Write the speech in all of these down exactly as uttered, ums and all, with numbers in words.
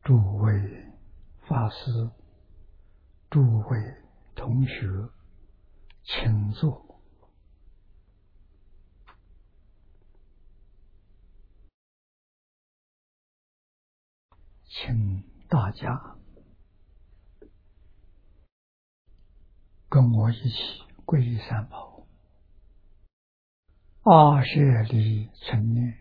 诸位法师、诸位同学，请坐。请大家跟我一起皈依三宝。阿舍离存念，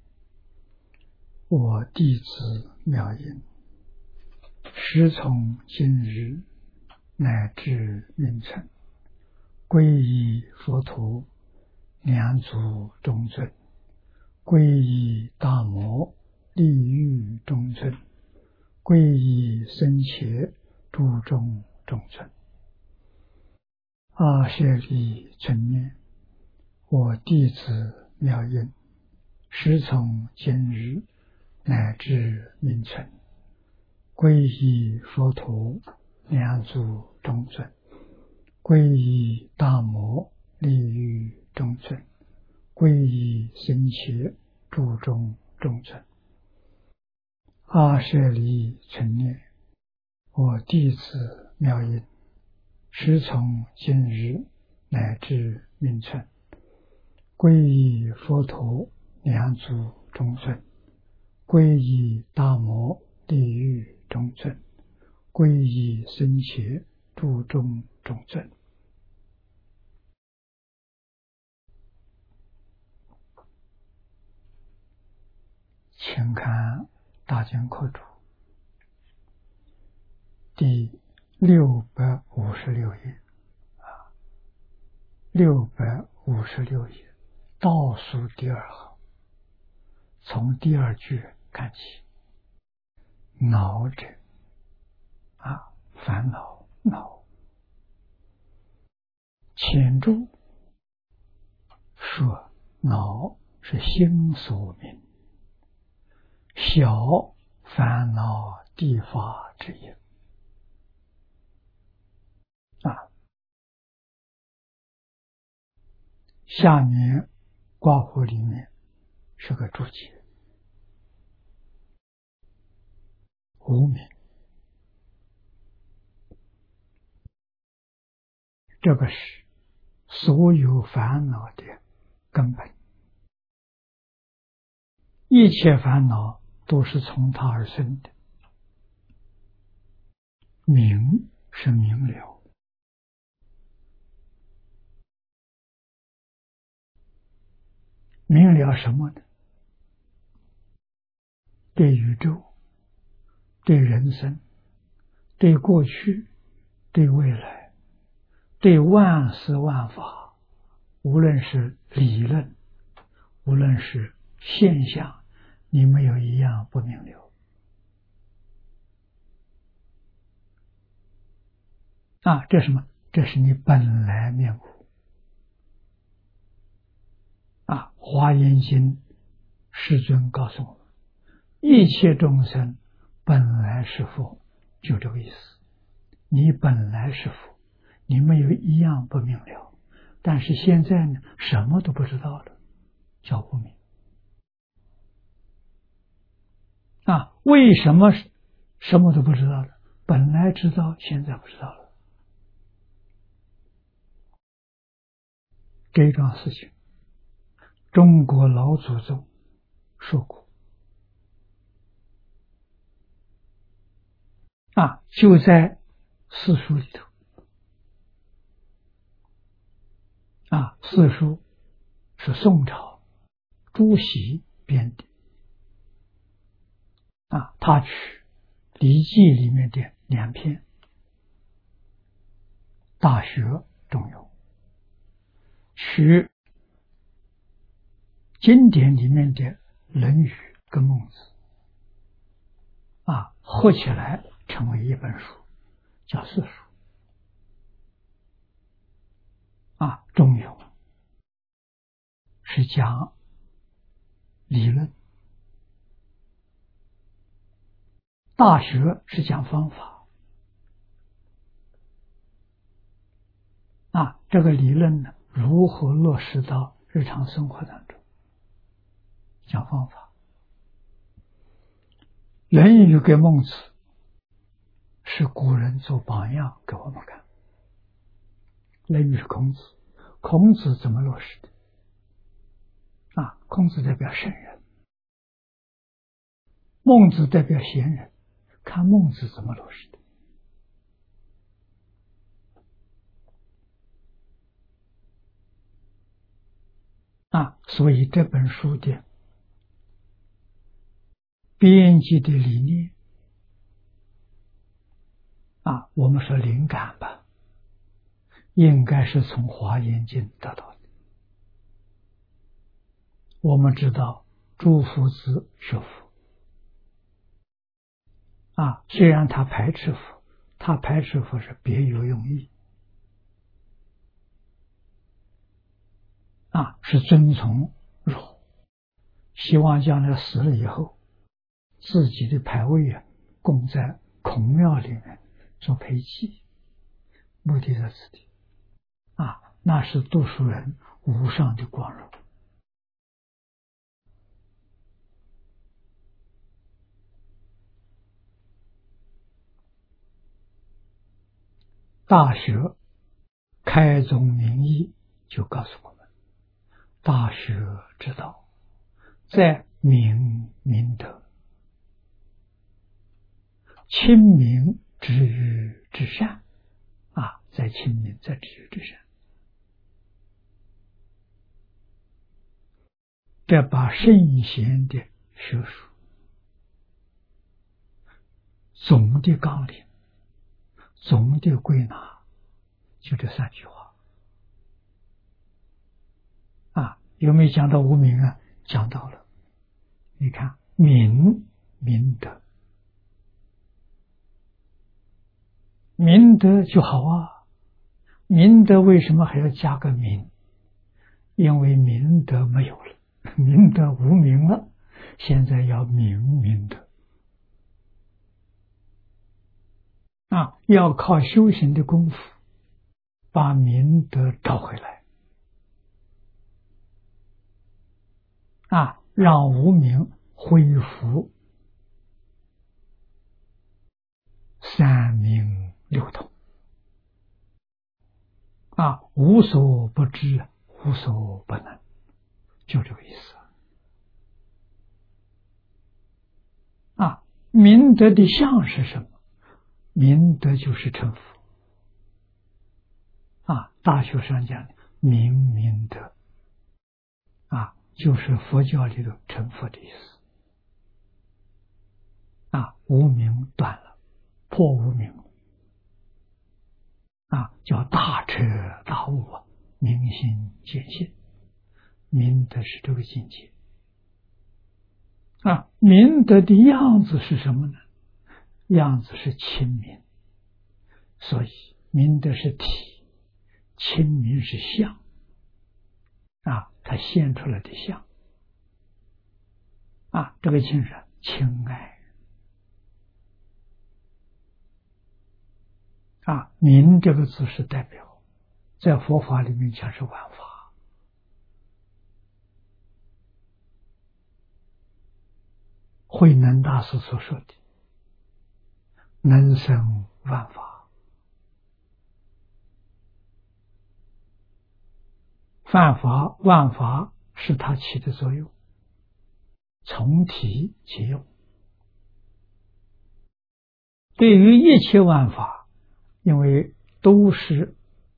我弟子妙音，时从今日乃至命存，皈依佛陀，两足中尊；皈依大摩，利欲中尊；皈依僧伽，诸众中尊。阿舍离存念，我弟子妙音，时从今日乃至命存，皈依佛陀，两足中尊；皈依大摩，利欲中尊；皈依僧伽，诸众中尊。阿舍离存念，我弟子妙音，时从今日乃至命存，皈依佛陀，两足中尊；皈依大摩，利欲中尊；皈依僧伽，诸众中尊。请看大经课注第六百五十六页啊，六百五十六页倒数第二行，从第二句看起。恼者啊，烦恼恼。浅注说恼是心所名，小烦恼地法之因啊。下面括弧里面是个注解，无明，这个是所有烦恼的根本，一切烦恼都是从它而生的。明是明了，明了什么呢？对宇宙，对人生，对过去，对未来，对万事万法，无论是理论，无论是现象，你没有一样不明了啊！这是什么？这是你本来面目啊！华严经世尊告诉我们，一切众生本来是佛，就这个意思。你本来是佛，你没有一样不明了，但是现在呢，什么都不知道了，叫不明啊！为什么什么都不知道了？本来知道，现在不知道了。这桩事情，中国老祖宗说过啊，就在四书里头啊。四书是宋朝朱熹编的啊，他取《礼记》里面的两篇，《大学》中有，取经典里面的《论语》跟《孟子》啊，合起来成为一本书，叫四书啊。中有是讲理论，大学是讲方法啊。这个理论呢，如何落实到日常生活当中，讲方法。 论语》跟孟子是古人做榜样给我们看。论语是孔子，孔子怎么落实的？啊，孔子代表圣人，孟子代表贤人，看孟子怎么落实的。啊，所以这本书的编辑的理念啊，我们说灵感吧，应该是从《华严经》得到的。我们知道诸夫子学佛啊，虽然他排斥佛，他排斥佛是别有用意啊，是遵从儒，希望将来死了以后，自己的牌位啊供在孔庙里面做陪祭，目的在此地啊，那是读书人无上的光荣。大学开宗明义就告诉我们，大学之道在明明德，亲民止于至善啊，在亲民，在止于至善。这把圣贤的学术总的纲领，总的归纳，就这三句话啊。有没有讲到无明啊？讲到了。你看，明明德，明德就好啊。明德为什么还要加个明？因为明德没有了，明德无明了，现在要明明德啊，要靠修行的功夫把明德找回来啊，让无明恢复三明六通啊，无所不知，无所不能，就这个意思啊。明德的相是什么？明德就是成佛啊。大学上讲的明明德啊，就是佛教里的成佛的意思啊。无明断了，破无明啊，叫大彻大悟啊，明心见性。明德是这个境界啊。明德的样子是什么呢？样子是亲民，所以明德是体，亲民是相啊，它现出来的相啊，这个亲是亲爱啊。明这个字是代表，在佛法里面讲是万法，慧能大师所说的能生万法，万法万法是它起的作用，从体起用。对于一切万法，因为都是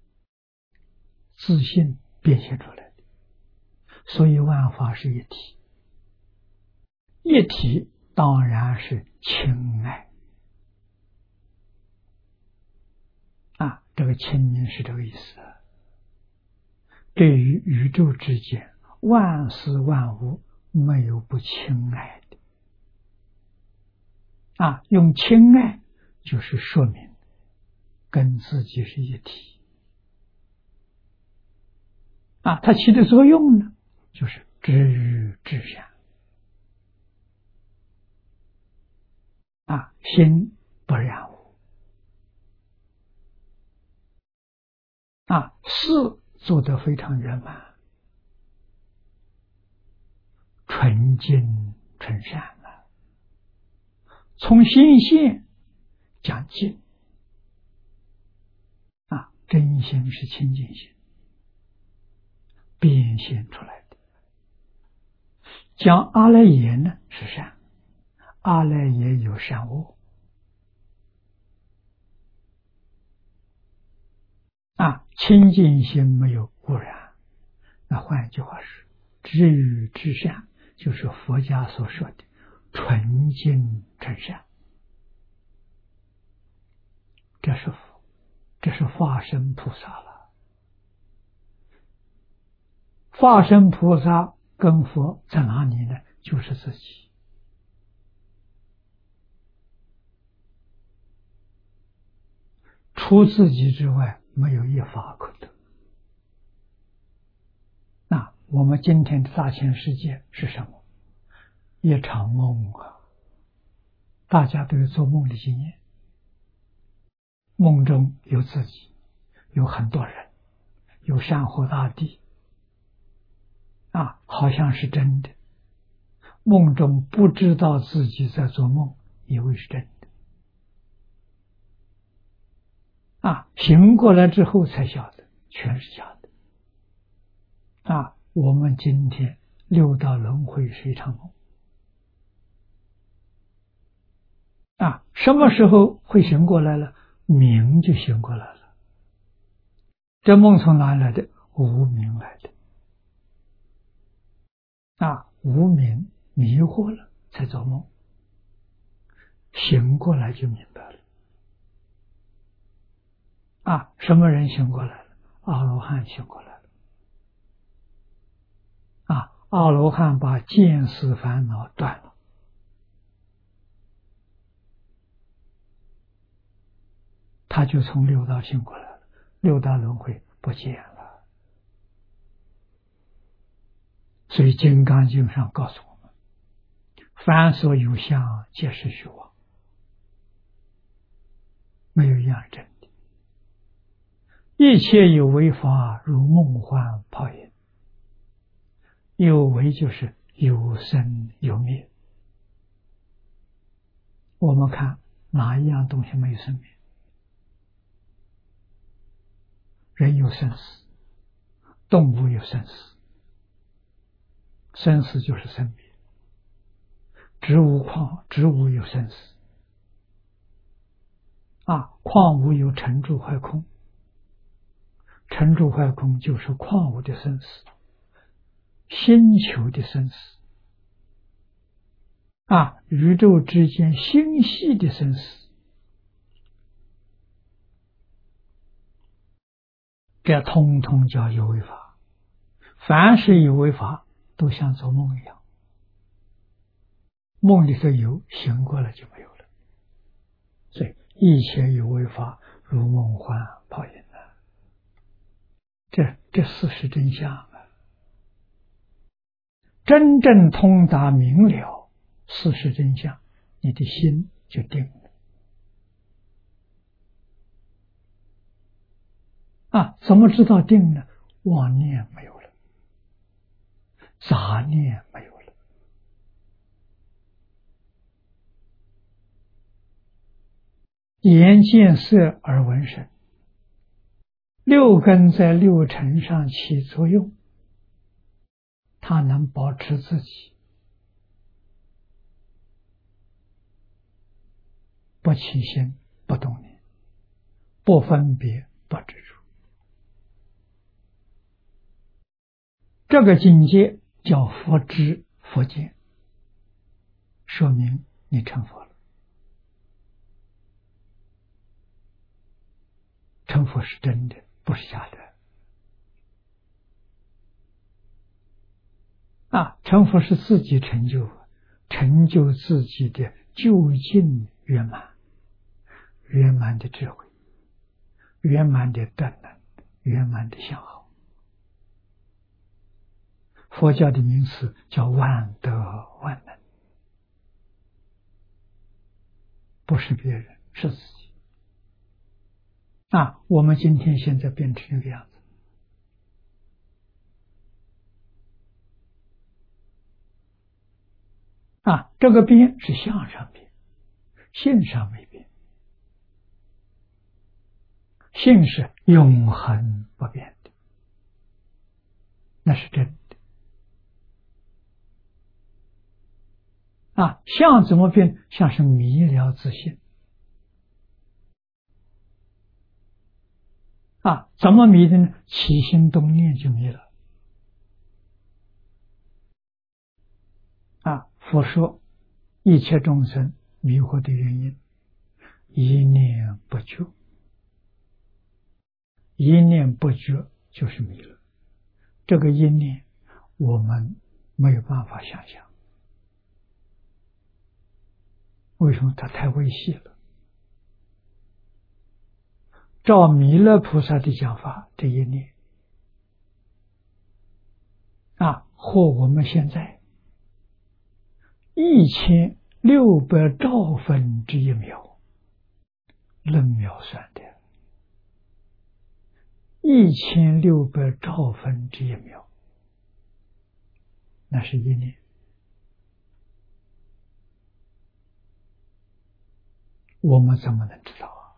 自性变现出来的，所以万法是一体。一体当然是亲爱啊，这个亲民是这个意思。对于宇宙之间万事万物没有不亲爱的啊，用亲爱就是说明跟自己是一体啊。它起的作用呢，就是止于至善啊，心不染污啊，事做得非常圆满，纯净纯善啊， 从心性讲净啊，真心是清净心变现出来的。讲阿赖耶呢是善，阿赖耶有善恶啊，清净心没有污染。那换一句话是，至于至善，就是佛家所说的纯净真善。这是佛，这是化身菩萨了。化身菩萨跟佛在哪里呢？就是自己。除自己之外，没有一法可得。那我们今天的大千世界是什么？一场梦啊！大家都有做梦的经验，梦中有自己，有很多人，有山河大地啊，好像是真的。梦中不知道自己在做梦，以为是真的啊，醒过来之后才晓得全是假的啊。我们今天六道轮回是一场梦啊，什么时候会醒过来了？明就醒过来了。这梦从哪来的？无明来的啊，无明迷惑了才做梦，醒过来就明白了啊。什么人醒过来了？阿罗汉醒过来了啊。阿罗汉把见思烦恼断了，他就从六道醒过来了，六道轮回不见了。所以《金刚经》上告诉我们，凡所有相，皆是虚妄，没有一样真的。一切有为法，如梦幻泡影。有为就是有生有灭。我们看哪一样东西没有生灭？人有生死，动物有生死，生死就是生灭。植物矿植物有生死啊，矿物有成住坏空，成住坏空就是矿物的生死，星球的生死啊，宇宙之间星系的生死，这通通叫有为法。凡是有为法，都像做梦一样，梦里头有，醒过来就没有了。所以一切有为法，如梦幻泡影啊。这这事实真相啊！真正通达明了事实真相，你的心就定了啊。怎么知道定呢？妄念没有了，杂念没有了，眼见色而闻声，六根在六尘上起作用，它能保持自己不起心不动念，不分别不执着。这个境界叫佛知佛见，说明你成佛了。成佛是真的，不是假的啊！成佛是自己成就，成就自己的究竟圆满，圆满的智慧，圆满的德能，圆满的相好。佛教的名词叫万德万能，不是别人，是自己啊！我们今天现在变成这个样子啊，这个变是向上变， 性上没变，性是永恒不变的，那是真的。啊，相怎么变？相是迷了自性。啊，怎么迷的呢？起心动念就迷了。啊，佛说一切众生迷惑的原因，一念不觉，一念不觉就是迷了。这个一念我们没有办法想象，为什么？它太微细了。照弥勒菩萨的讲法，这一念啊，或我们现在一千六百兆分之一秒，论秒算的，一千六百兆分之一秒，那是一念。我们怎么能知道啊？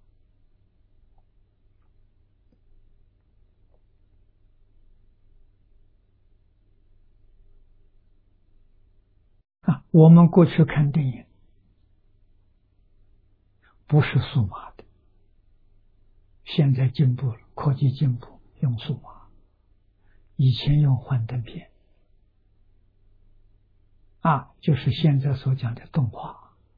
啊，我们过去看电影，不是数码的，现在进步了，科技进步，用数码，以前用幻灯片，啊，就是现在所讲的动画。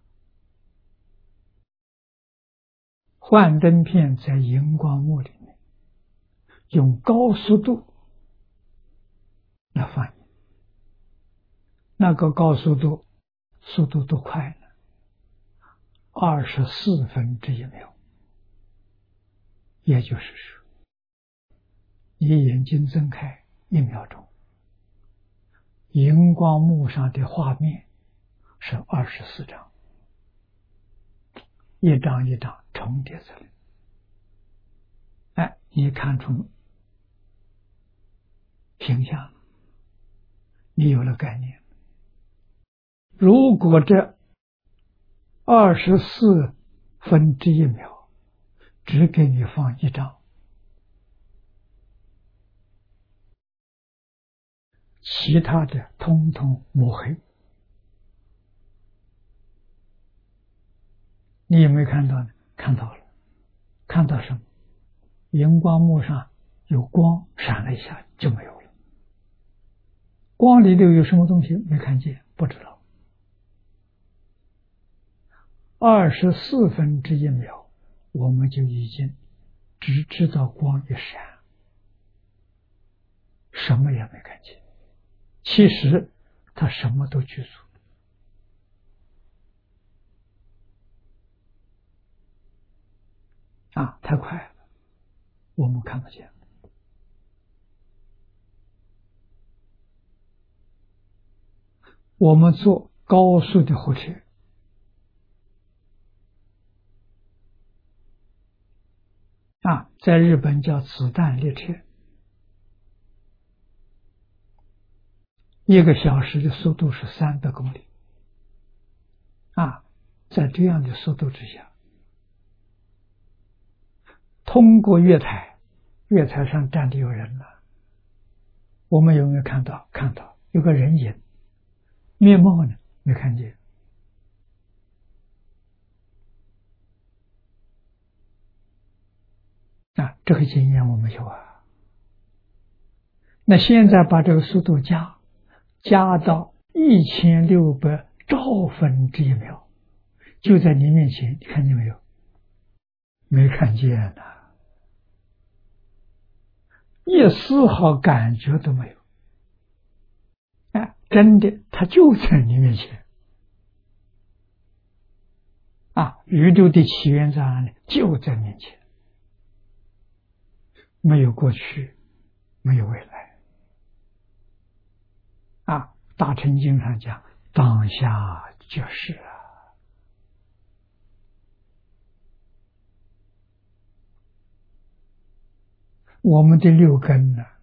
幻灯片在荧光幕里面用高速度来放映，那个高速度速度多快呢？二十四分之一秒，也就是说，你眼睛睁开一秒钟，荧光幕上的画面是二十四张，一张一张重叠着来。哎，你看出形象，你有了概念。如果这二十四分之一秒只给你放一张，其他的通通抹黑，你有没有看到呢？看到了。看到什么？荧光幕上有光闪了一下就没有了，光里头有什么东西没看见？不知道。二十四分之一秒，我们就已经只知道光一闪，什么也没看见。其实他什么都具足。啊，太快了，我们看不见。我们坐高速的火车，啊，在日本叫子弹列车，一个小时的速度是三百公里，啊，在这样的速度之下，通过月台，月台上站的有人了，我们有没有看到？看到有个人影，面貌呢没看见。啊，这个经验我们有啊。那现在把这个速度加加到一千六百兆分之一秒，就在你面前，你看见没有？没看见呐、啊，一丝毫感觉都没有。哎，真的，它就在你面前。啊，宇宙的起源在哪里？就在面前。没有过去，没有未来。啊，大乘经上讲，当下就是啊。我们的六根呢，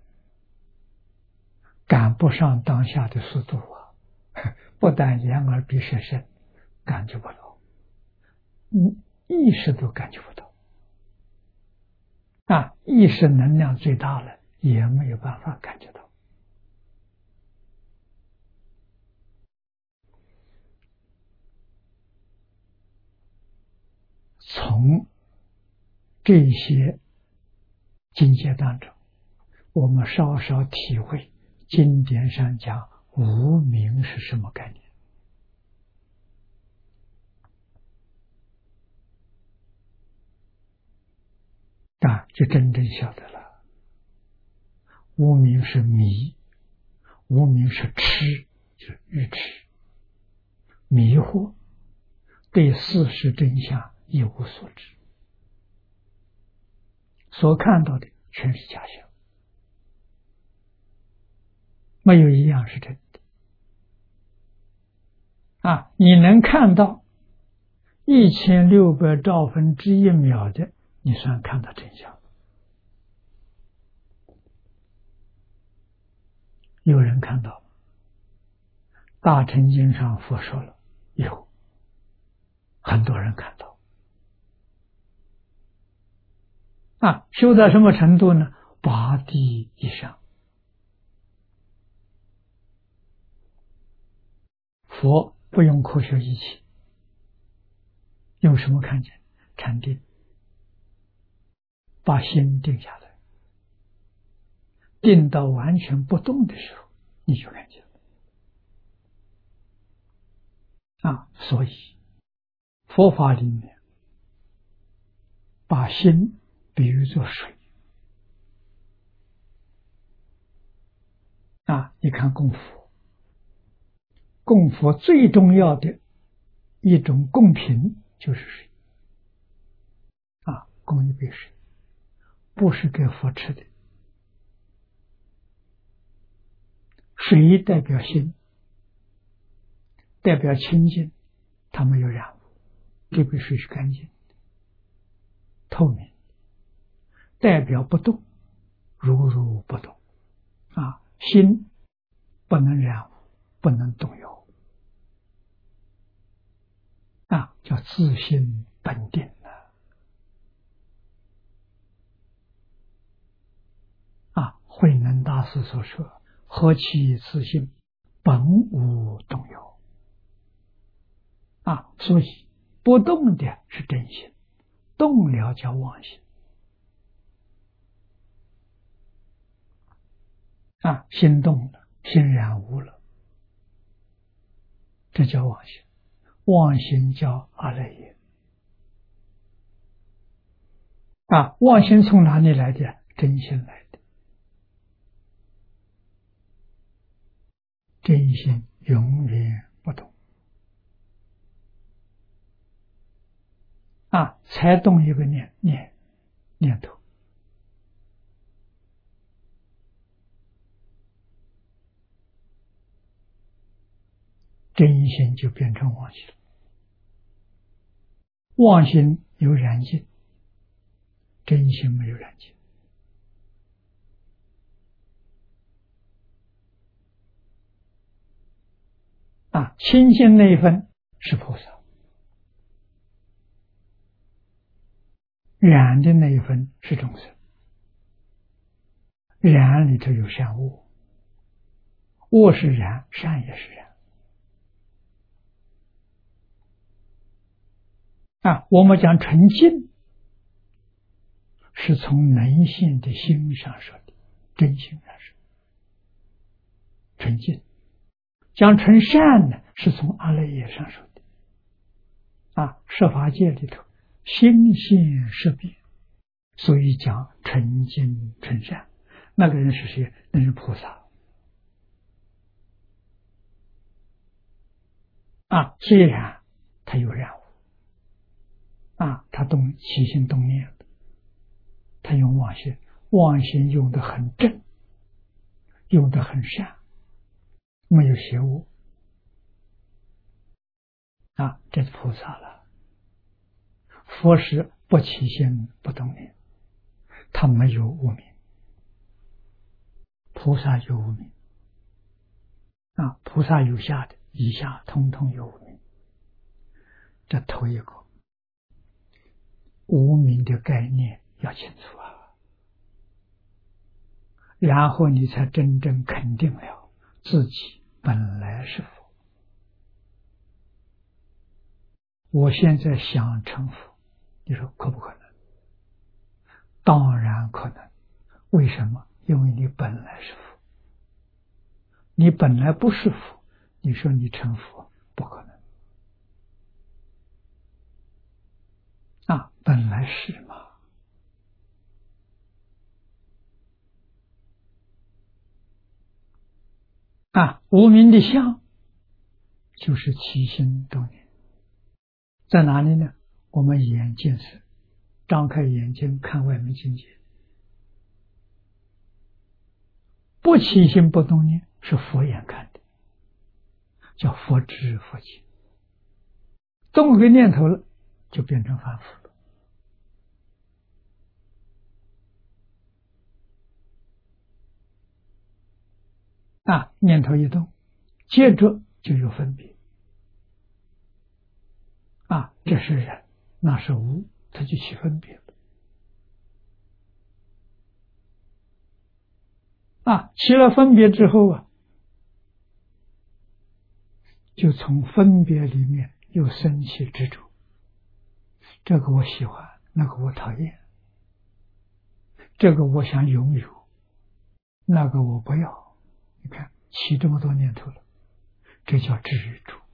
赶不上当下的速度啊！不但眼耳鼻舌身赶就不到。 嗯，意识都感觉不到啊，意识能量最大了，也没有办法感觉到。从这些境界当中，我们稍稍体会经典上讲无明是什么概念啊，就真正晓得了。无明是迷，无明是痴，就是愚痴、迷惑，对事实真相一无所知，所看到的全是假象，没有一样是真的啊！你能看到一千六百兆分之一秒的，你算看到真相。有人看到吗？大乘经上佛说了，有很多人看到啊，修到什么程度呢？八地以上。佛不用科学仪器，用什么看见？禅定，把心定下来，定到完全不动的时候，你就看见了啊。所以佛法里面把心比喻作水啊。你看供佛，供佛最重要的一种供品就是水啊，供一杯水，不是给佛吃的。水代表心，代表清净，它没有染污，这杯水是干净的、透明，代表不动，如如不动啊。心不能染污，不能动摇啊，叫自性本定啊。慧能大师所说，何其自性，本无动摇啊。所以不动的是真心，动了叫妄心啊。心动了，心染污了，这叫妄心。妄心叫阿赖耶啊。妄心从哪里来的？真心来的。真心永远不动啊，才动一个念念念头，真心就变成妄心了。妄心有染净，真心没有染净啊。清净那一份是菩萨，染的那一份是众生。染里头有善恶，恶是染，善也是染啊。我们讲纯净，是从能性的心上说的，真心上说纯净。讲纯善呢，是从阿赖耶上说的啊。设法界里头心性识别，所以讲纯净纯善。那个人是谁？那是菩萨啊。虽然他有染污啊，他动起心动念，他用妄心，妄心用得很正，用得很善，没有邪恶啊，这是菩萨了。佛是不起心不动念，他没有无明，菩萨有无明啊。菩萨有下的，以下通通有无明，这头一个。 无明的概念要清楚啊，然后你才真正肯定了自己本来是佛。我现在想成佛，你说可不可能？当然可能。为什么？因为你本来是佛。你本来不是佛，你说你成佛不可能啊！本来是嘛。啊，无明的相就是起心动念，在哪里呢？我们眼见是张开眼睛看外面境界，不起心不动念是佛眼看的，叫佛知佛见。动个念头了，就变成凡夫了。啊，念头一动，接着就有分别。啊，这是人，那是无，他就起分别了。啊，起了分别之后啊，就从分别里面又生起执着。这个我喜欢，那个我讨厌，这个我想拥有，那个我不要。你看，起这么多念头了，这叫执着。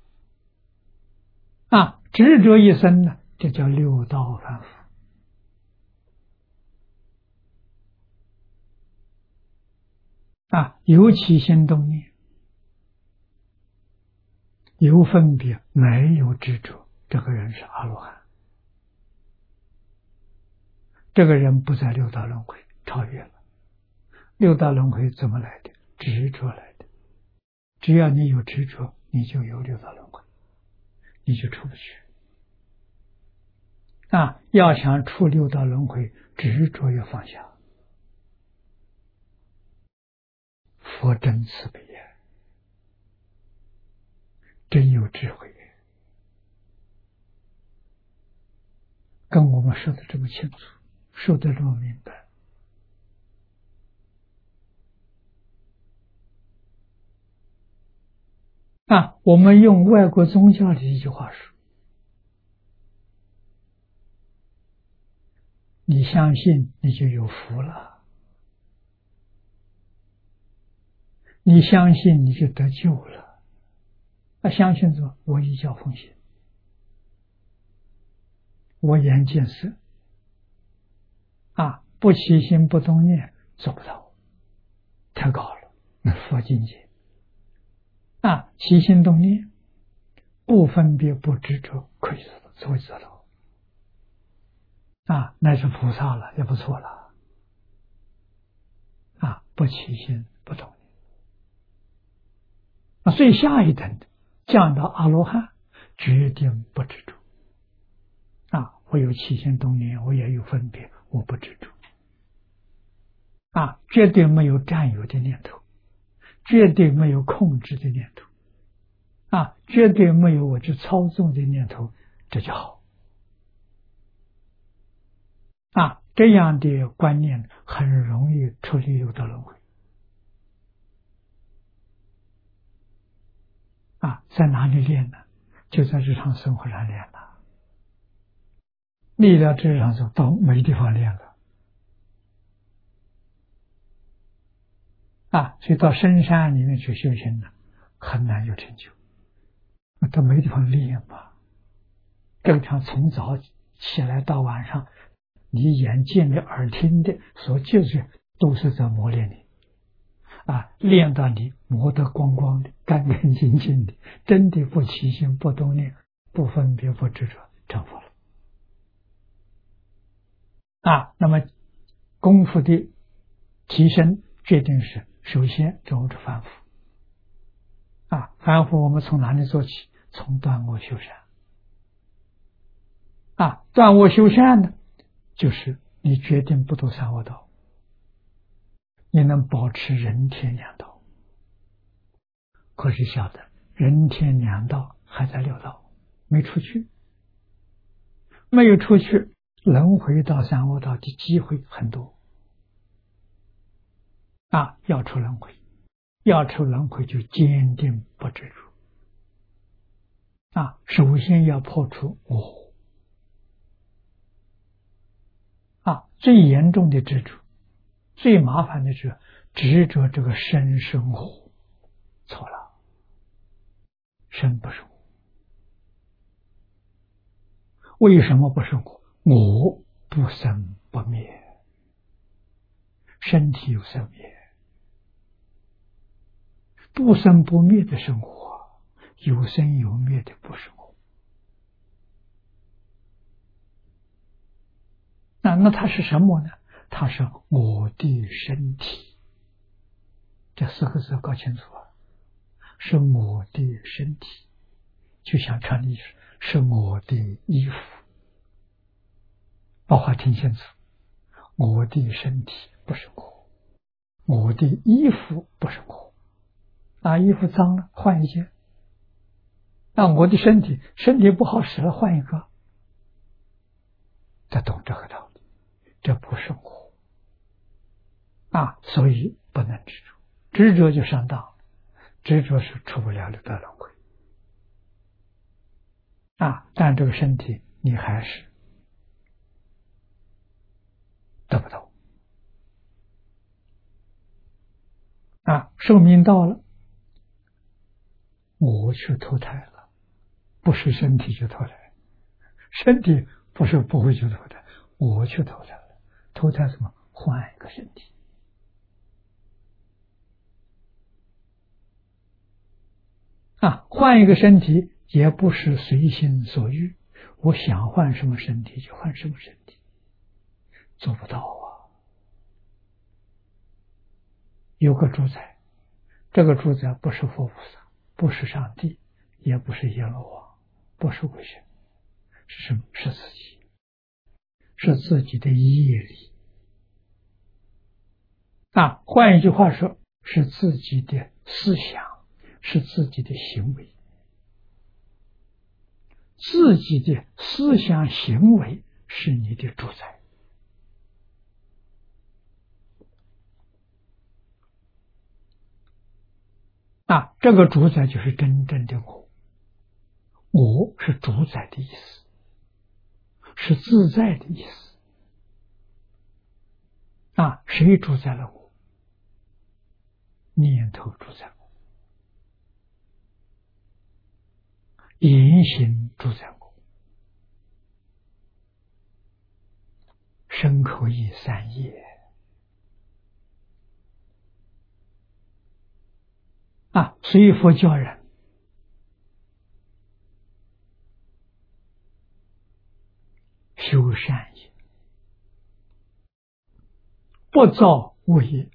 啊，执着一生呢，这叫六道凡夫。啊，有起心动念，有分别，没有执着，这个人是阿罗汉。这个人不在六道轮回，超越了。六道轮回怎么来的？执着来的。只要你有执着，你就有六道轮回，你就出不去。啊，要想出六道轮回，执着要放下。佛真慈悲呀，真有智慧，跟我们说的这么清楚，说的这么明白。啊，我们用外国宗教的一句话说，你相信你就有福了，你相信你就得救了。啊，相信什么？我依教奉行，我眼见色，啊，不起心不动念做不到，太高了，那佛境界。啊，起心动念，不分别不执着，可以做做到。啊，那是菩萨了，也不错了。啊，不起心不动念。啊，最下一等的降到阿罗汉，决定不执着。啊，我有起心动念，我也有分别，我不执着。啊，绝对没有占有的念头，绝对没有控制的念头。啊，绝对没有我去操纵的念头，这就好。啊，这样的观念很容易出离六道轮回。啊，在哪里练呢？就在日常生活上练了。离了这日常生活，到没地方练了。啊，所以到深山里面去修行呢，很难有成就。都没地方练嘛。这个地方从早起来到晚上，你眼见的、耳听的所接触都是在磨练你。啊，练到你磨得光光的、干干净净的，真的不起心、不动念、不分别、不执着，成佛了。啊，那么功夫的提升，决定是首先走着凡夫。啊，凡夫我们从哪里做起？从断我修善。啊，断我修善呢，就是你决定不堕三恶道，你能保持人天两道。可是晓得人天两道还在六道，没出去，没有出去， 轮回到三恶道的机会很多啊，要出轮回，要出轮回就坚定不执着啊，首先要破除我啊，最严重的执着，最麻烦的是执着这个身生活，错了，身不是我，为什么不是我？我不生不灭，身体有生灭，不生不灭的生活，有生有灭的不是我。那那它是什么呢？它是我的身体，这四个字搞清楚啊，是我的身体，就像穿的衣服，是我的衣服，把话听清楚，我的身体不是我，我的衣服不是我，那衣服脏了换一件，那我的身体身体不好使了换一个，这懂这个道理，这不是我啊，所以不能执着，执着就上当，执着是出不了六道轮回啊，但这个身体你还是得不到啊，寿命到了，我去投胎了，不是身体去投胎，身体不是不会去投胎，我去投胎了，投胎什么？换一个身体啊，换一个身体也不是随心所欲，我想换什么身体就换什么身体，做不到啊。有个主宰，这个主宰不是佛菩萨，不是上帝，也不是阎罗王，不是鬼神，是什么？是自己，是自己的业力啊。换一句话说，是自己的思想，是自己的行为，自己的思想行为是你的主宰啊。这个主宰就是真正的我，我是主宰的意思，是自在的意思啊。谁主宰了我？念头主宰我，言行主宰我，身口意三业啊。所以佛教人修善业，不造恶业，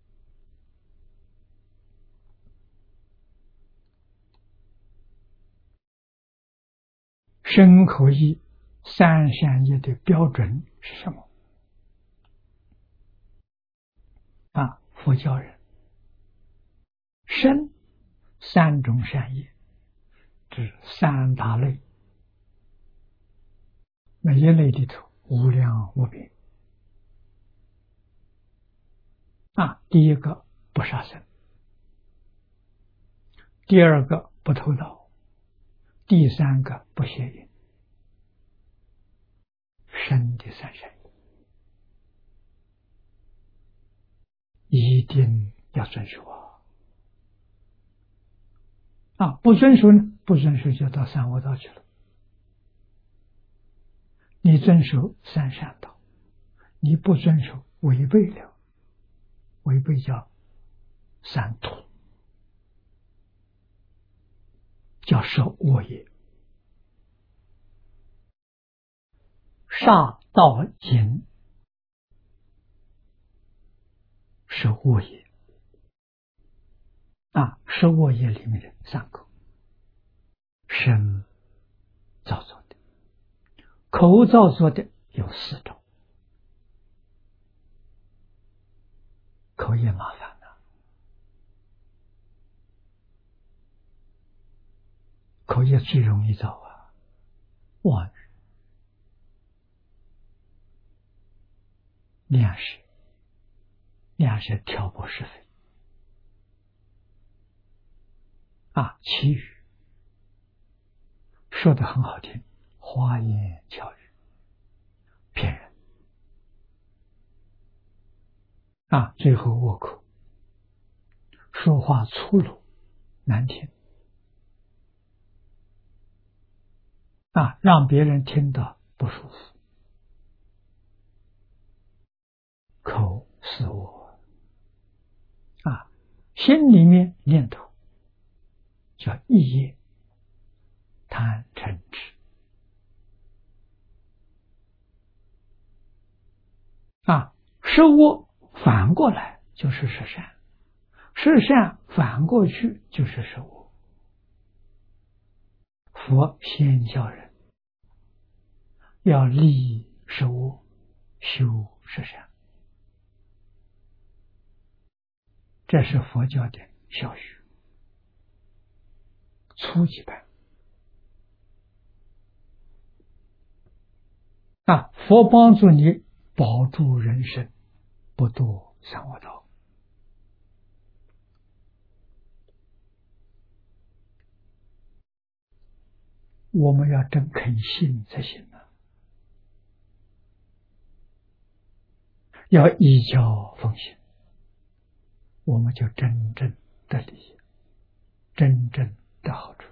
身口意三善业的标准是什么啊？佛教人身三种善业，指三大类，每一类里头无量无边啊。第一个不杀生，第二个不偷盗，第三个不邪淫，身的三善一定要遵守啊！啊，不遵守呢？不遵守就到三恶道去了。你遵守三善道，你不遵守违背了，违背叫三毒，叫受恶业，杀盗淫是恶业啊，是恶业里面的三个，身造作的，口造作的有四种，口也麻烦了，口业最容易造啊，妄语两舌，两舌挑拨是非啊，其余说的很好听，花言巧语，骗人啊，最后恶口，说话粗鲁难听啊，让别人听到不舒服。口是我啊，心里面念头叫意业，贪嗔痴啊，是我反过来就是是善，是善反过去就是是我。佛先教人要立是我，修是善，这是佛教的小学初级班啊，佛帮助你保住人生，不堕三恶道。我们要真肯信才行啊，要依教奉行，我们就真正的利益，真正的好处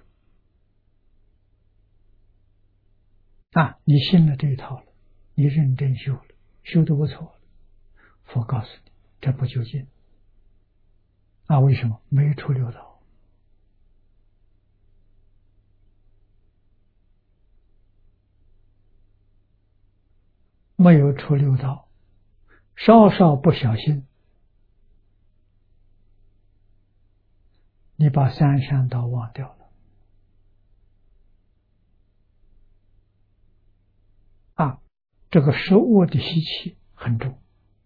啊！你信了这一套了，你认真修了，修得不错了，佛告诉你，这不究竟啊？为什么？没出六道。没有出六道，稍稍不小心，你把三善道忘掉了啊！这个食物的习气很重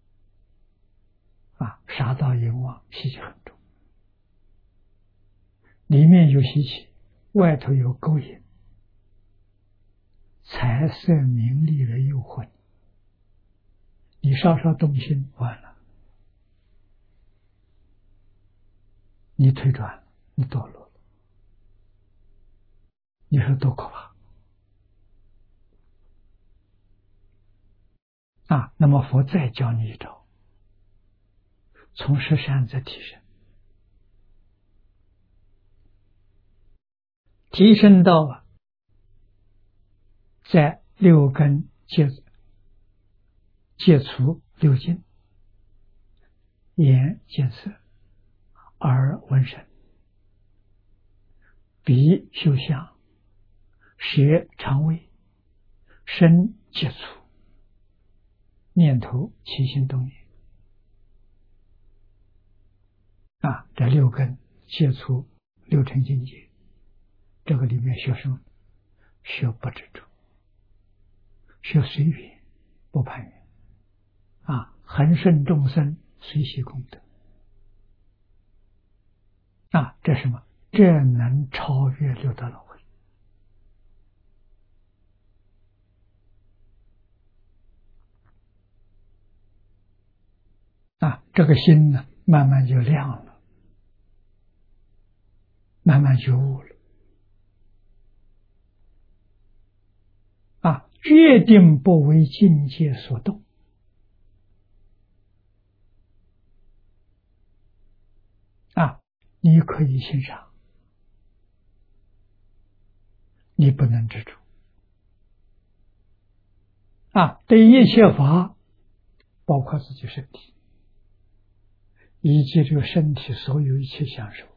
啊，杀盗淫妄习气很重，里面有习气，外头有勾引，财色名利来诱惑你，你稍稍动心，完了，你退转了，你堕落了，你说多可怕啊！那么佛再教你一招，从十善再提升，提升到啊，在六根戒戒除六境，眼见色，耳闻声，鼻嗅香，舌尝味，身接触，念头起心动念啊，这六根接触六尘境界，这个里面学什么？学不执着，学随缘，不攀缘啊，恒顺众生，随喜功德啊，这什么？这能超越六道轮回啊！这个心呢，慢慢就亮了，慢慢觉悟了啊！决定不为境界所动啊！你可以欣赏，你不能执着啊！对一切法，包括自己身体以及这个身体所有一切享受，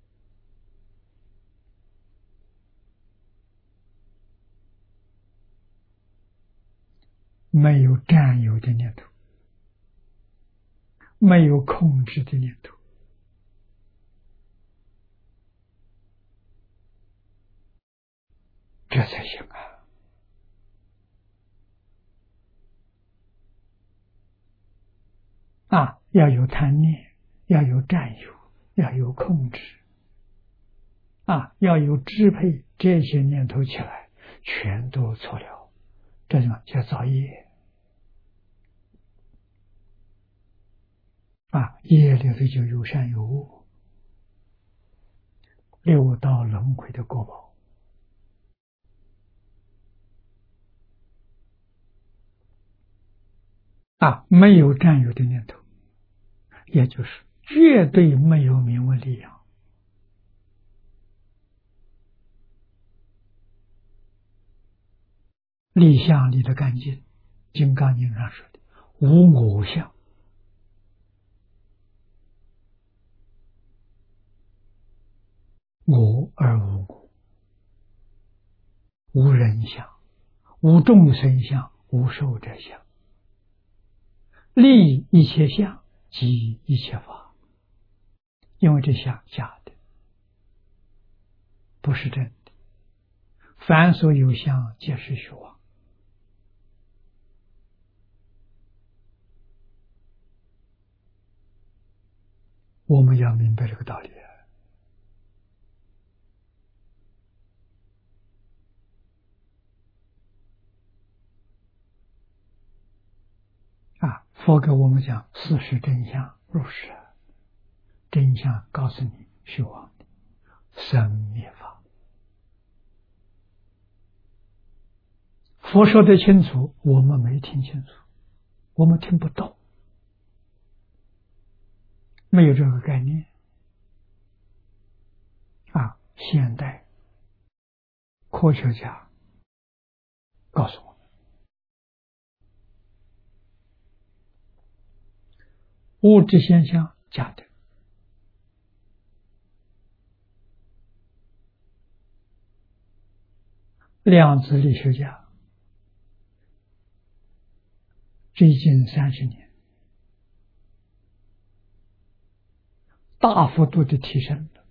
没有占有的念头，没有控制的念头，这才行啊！啊，要有贪念，要有占有，要有控制啊，要有支配，这些念头起来全都错了，这种叫造业啊，业里头就有善有恶，六道轮回的果报。啊，没有占有的念头，也就是绝对没有名闻利养。立相立得干净，《金刚经》上说的无我相，我而无我，无人相，无众生相，无寿者相，立一切相，即一切法。因为这相假的，不是真的。凡所有相，皆是虚妄。我们要明白这个道理啊！佛给我们讲事实真相，如是。真相告诉你，虚妄的生灭法。佛说得清楚，我们没听清楚，我们听不懂，没有这个概念啊！现代科学家告诉我们，物质现象假的，量子力学家最近三十年大幅度的提升了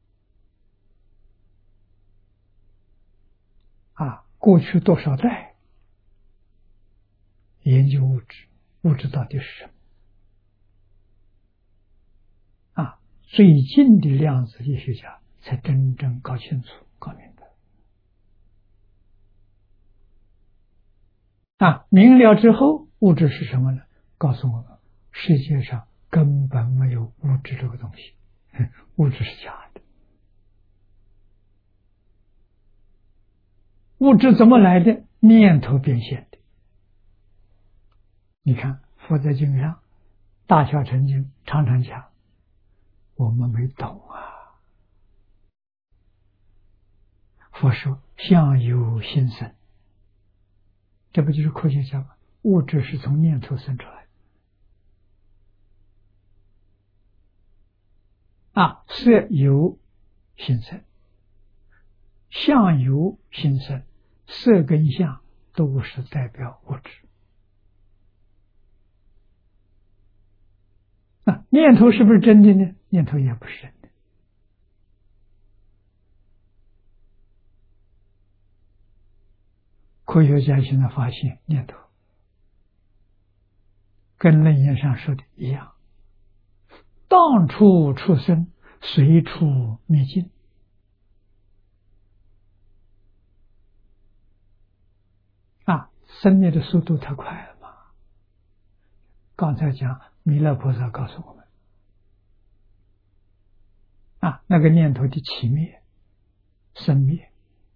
啊！过去多少代研究物质，物质到底是什么啊？最近的量子力学家才真正搞清楚、搞明白啊！明了之后，物质是什么呢？告诉我们，世界上根本没有物质这个东西，物质是假的。物质怎么来的？念头变现的。你看佛在经上大小乘经常常讲，我们没懂啊。佛说相由心生，这不就是科学家吗？物质是从念头生出来的啊，色由心生，相由心生，色跟相都是代表物质。啊，念头是不是真的呢？念头也不是真的。科学家现在发现，念头跟楞严上说的一样，当处出生，随处灭尽。啊，生灭的速度太快了嘛！刚才讲弥勒菩萨告诉我们，啊，那个念头的起灭、生灭，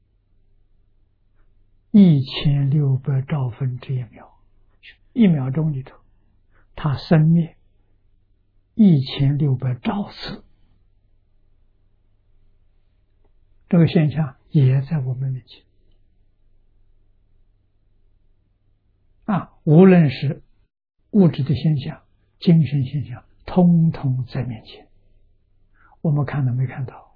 一千六百兆分之一秒，一秒钟里头，它生灭一千六百兆次，这个现象也在我们面前。啊，无论是物质的现象、精神现象，通通在面前。我们看到没看到？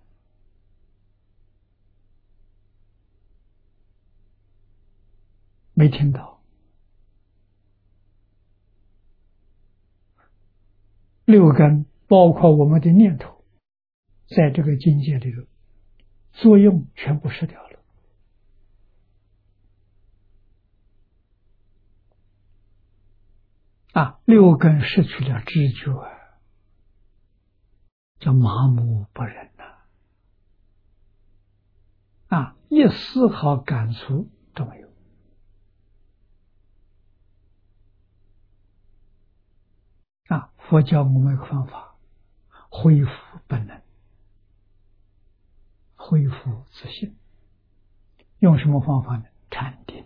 没听到？六根包括我们的念头，在这个境界里头，作用全部失掉了。啊，六根失去了知觉，叫麻木不仁呐！啊，一丝毫感触都没有。啊， 佛教我们有个方法，恢复本能，恢复自信。用什么方法呢？禅定。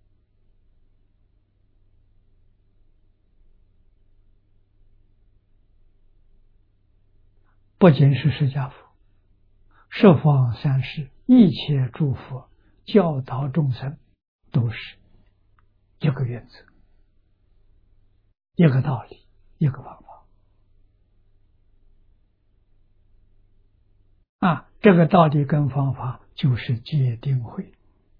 不仅是释迦佛，十方三世一切诸佛教导众生，都是一个原则，一个道理，一个方法。啊，这个道理跟方法就是戒定慧。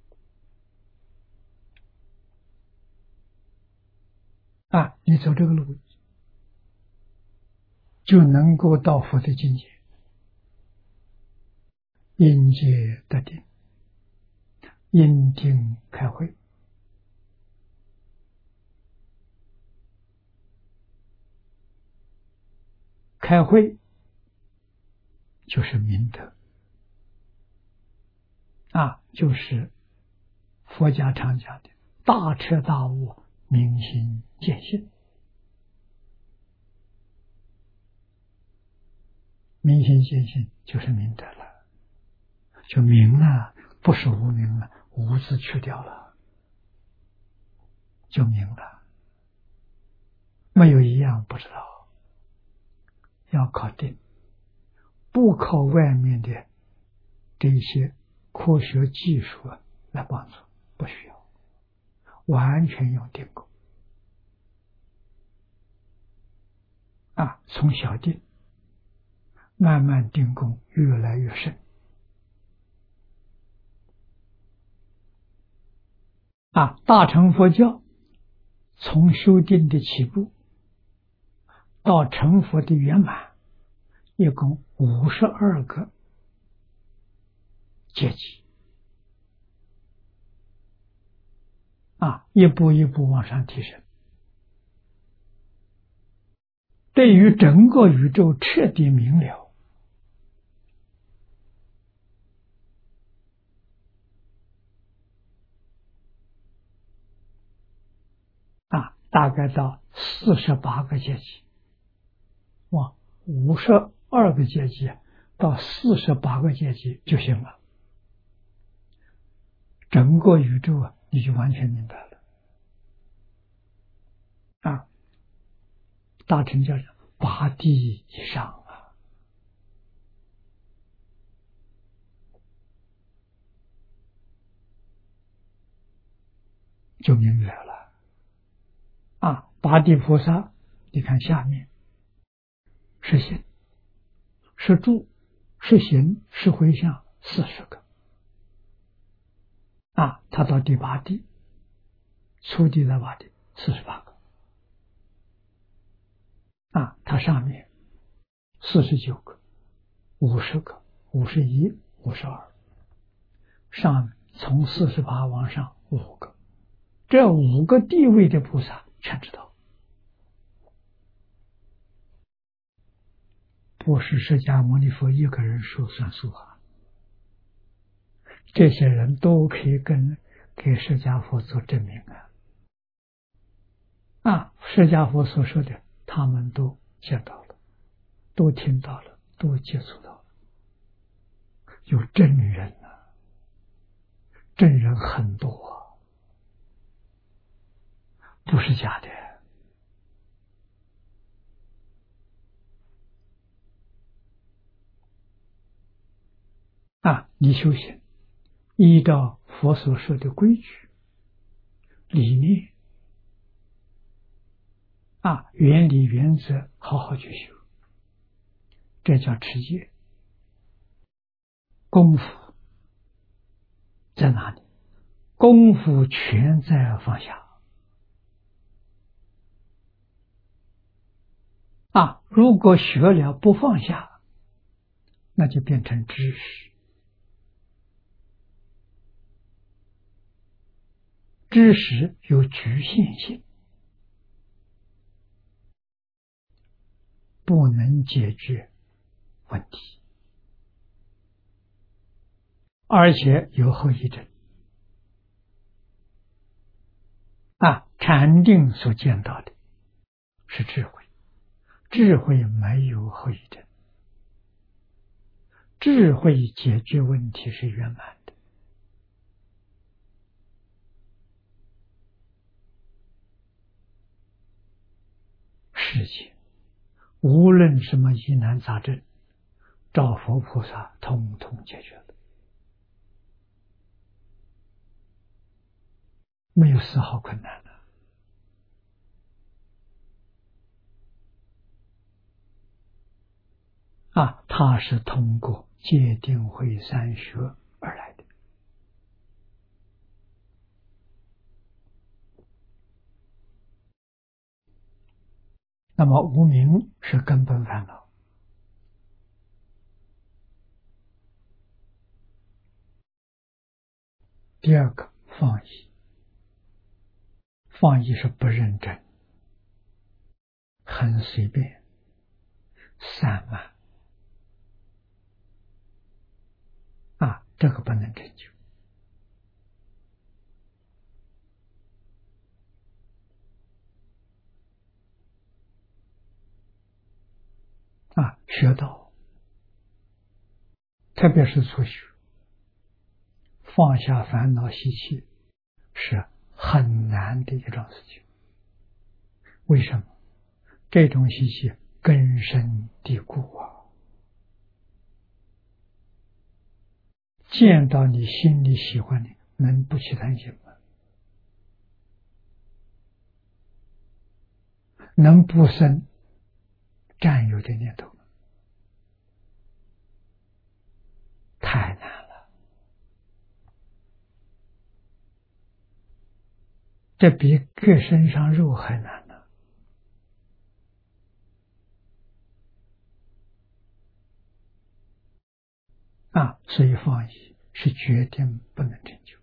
啊，你走这个路，就能够到佛的境界，因戒得定，因定开慧。开慧就是明德，啊，就是佛家常讲的大彻大悟、明心见性。明心见性就是明德了，就明了，不是无明了，无字去掉了，就明了。没有一样不知道，要靠定，不靠外面的这些科学技术来帮助，不需要，完全用定功。啊，从小定慢慢定功越来越深。啊，大乘佛教从修定的起步到成佛的圆满，一共五十二个阶级。啊，一步一步往上提升，对于整个宇宙彻底明了。啊，大概到四十八个阶级，哇，五十二个阶级到四十八个阶级就行了，整个宇宙啊，你就完全明白了。啊，大乘教八地以上啊，就明白了。啊，八地菩萨，你看下面是心，是住，是行，是回向，四十个。啊，他到第八地，初地的八地，四十八个。啊，它上面四十九个、五十个、五十一、五十二，上面从四十八往上五个，这五个地位的菩萨全知道，不是释迦牟尼佛一个人说算数啊，这些人都可以跟给释迦佛做证明啊。啊，释迦佛所说的，他们都见到了，都听到了，都接触到了，有证人啊，证人很多，不是假的。啊，你修行依照佛所说的规矩、理念啊，原理原则好好去修，这叫持戒。功夫在哪里？功夫全在放下。啊，如果学了不放下，那就变成知识。知识有局限性，不能解决问题，而且有后遗症。啊，禅定所见到的是智慧， 智慧没有后遗症，智慧解决问题是圆满的。世界无论什么疑难杂症，照佛菩萨统统解决了，没有丝毫困难的。啊，他是通过戒定慧三学而来的。那么无明是根本烦恼。第二个放逸，放逸是不认真，很随便，散漫。啊，这个不能成就。啊，学道，特别是初学，放下烦恼习气是很难的一种事情。为什么？这种习气根深蒂固啊，见到你心里喜欢的，能不去贪心吗？能不生占有的念头吗？太难了，这比割身上肉还难呢。啊，所以放逸是决定不能成就。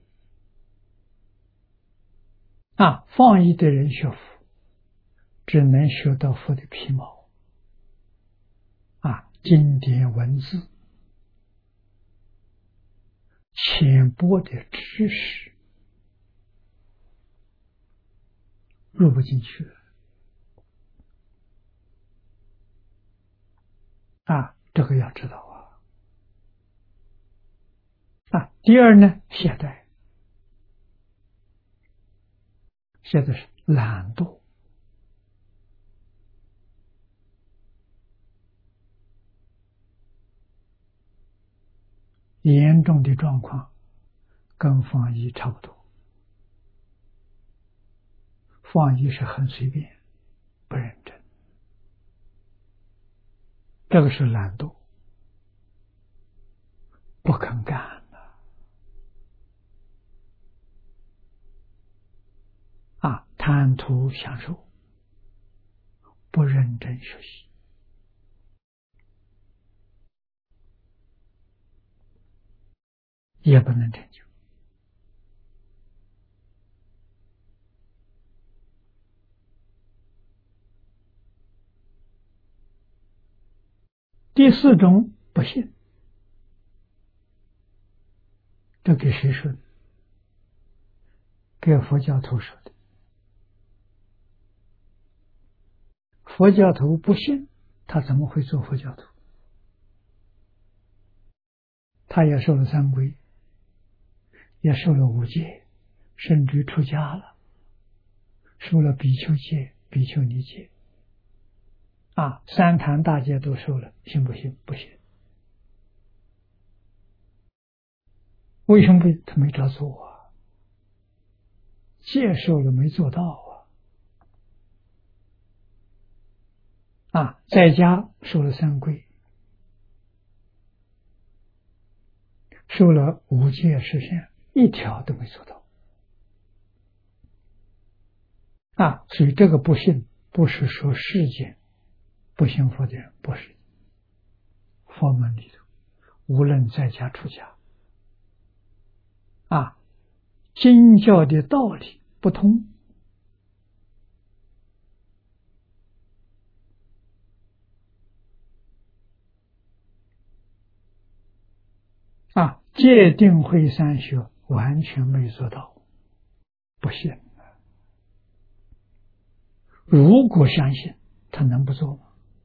啊，放逸的人学佛，只能学到佛的皮毛。啊，经典文字，浅薄的知识入不进去。啊，这个要知道啊。啊，第二呢，懈怠，懈怠是懒惰。严重的状况跟放逸差不多。放逸是很随便，不认真，这个是懒惰，不肯干了。啊，贪图享受，不认真学习，也不能成就。第四种不信，这给谁说的？给佛教徒说的。佛教徒不信，他怎么会做佛教徒？他也受了三皈，也受了五戒，甚至出家了，受了比丘戒、比丘尼戒。啊，三坛大戒都受了，信不信？不信。为什么不？他没照做啊，戒受了没做到啊。啊，在家受了三皈，受了五戒十善，一条都没做到。啊，所以这个不信，不是说世间不信佛的人，不是。佛门里头，无论在家出家，啊，经教的道理不通，啊，戒定慧三学完全没做到，不信。如果相信，他能不做吗？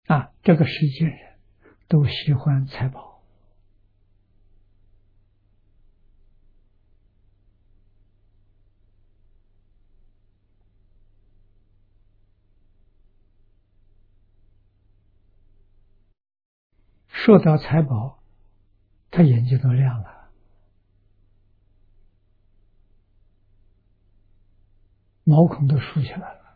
啊，这个世界人都喜欢财宝。说到财宝，他眼睛都亮了，毛孔都竖起来了。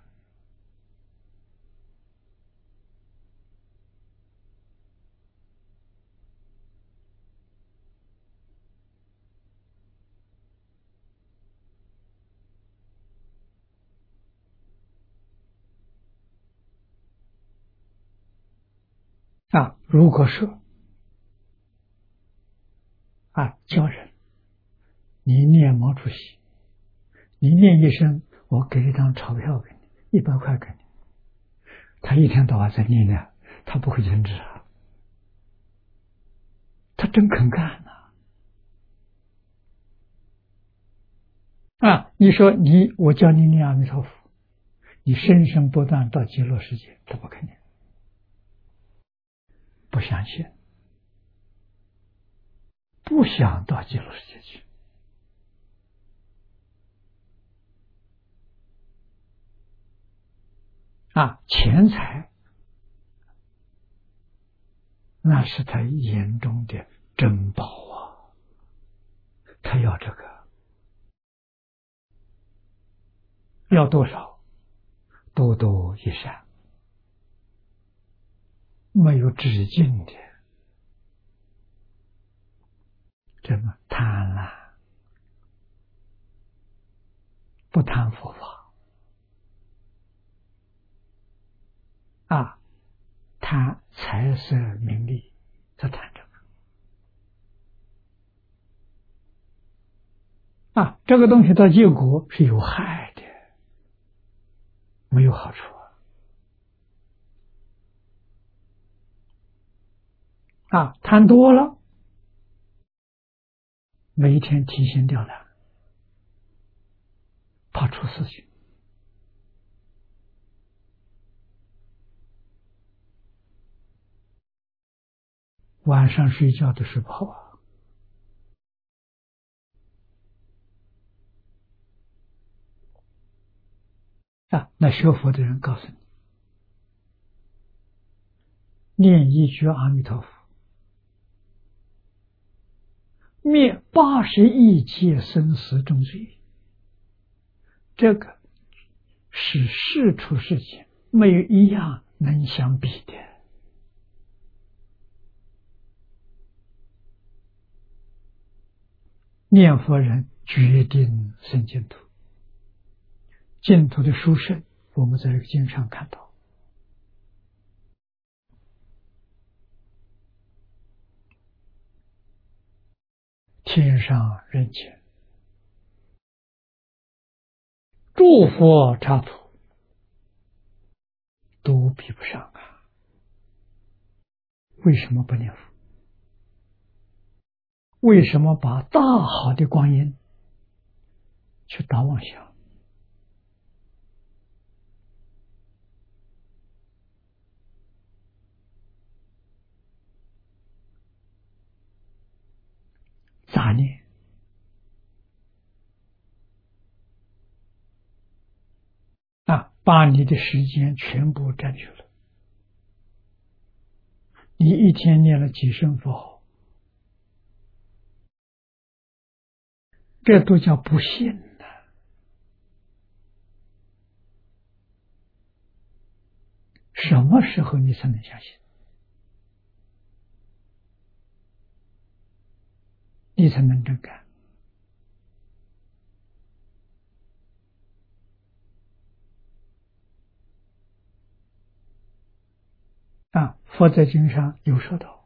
啊，如果说啊，叫人你念毛主席，你念一声，我给一张钞票给你，一百块给你，他一天到晚在念呢，他不会停止啊，他真肯干呐！啊，你说你我教你念阿弥陀佛，你生生不断到极乐世界，他不肯念，不相信，不想到极乐世界去。啊，钱财那是他眼中的珍宝啊，他要这个，要多少？多多益善，没有止境的，这么贪婪，不贪佛法啊，贪财色名利，他贪这个啊，这个东西到结果是有害的，没有好处啊！啊，贪多了，每一天提心吊胆，怕出事情。晚上睡觉的时候啊，啊，那学佛的人告诉你，念一句阿弥陀佛，灭八十亿劫生死重罪，这个是世出世间没有一样能相比的。念佛人决定生净土，净土的殊胜，我们在这个经上看到，天上人间，诸佛刹土都比不上啊！为什么不念佛？为什么把大好的光阴去打妄想？杂念啊，把你的时间全部占据了。你一天念了几声佛号，这都叫不信呐！什么时候你才能相信？你才能真干啊！佛在经上有说到，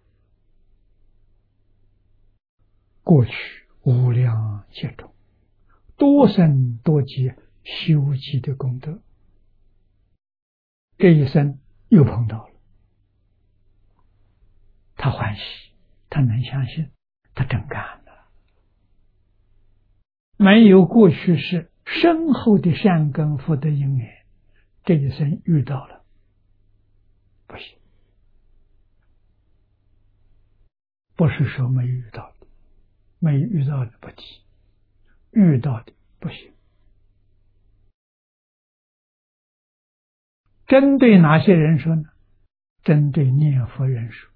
过去无量劫中，多生多劫修集的功德，这一生又碰到了，他欢喜，他能相信，他真干了。没有过去是深厚的善根福德因缘，这一生遇到了，不行， 不是说没遇到的，没遇到的不提，遇到的不行。针对哪些人说呢？针对念佛人说。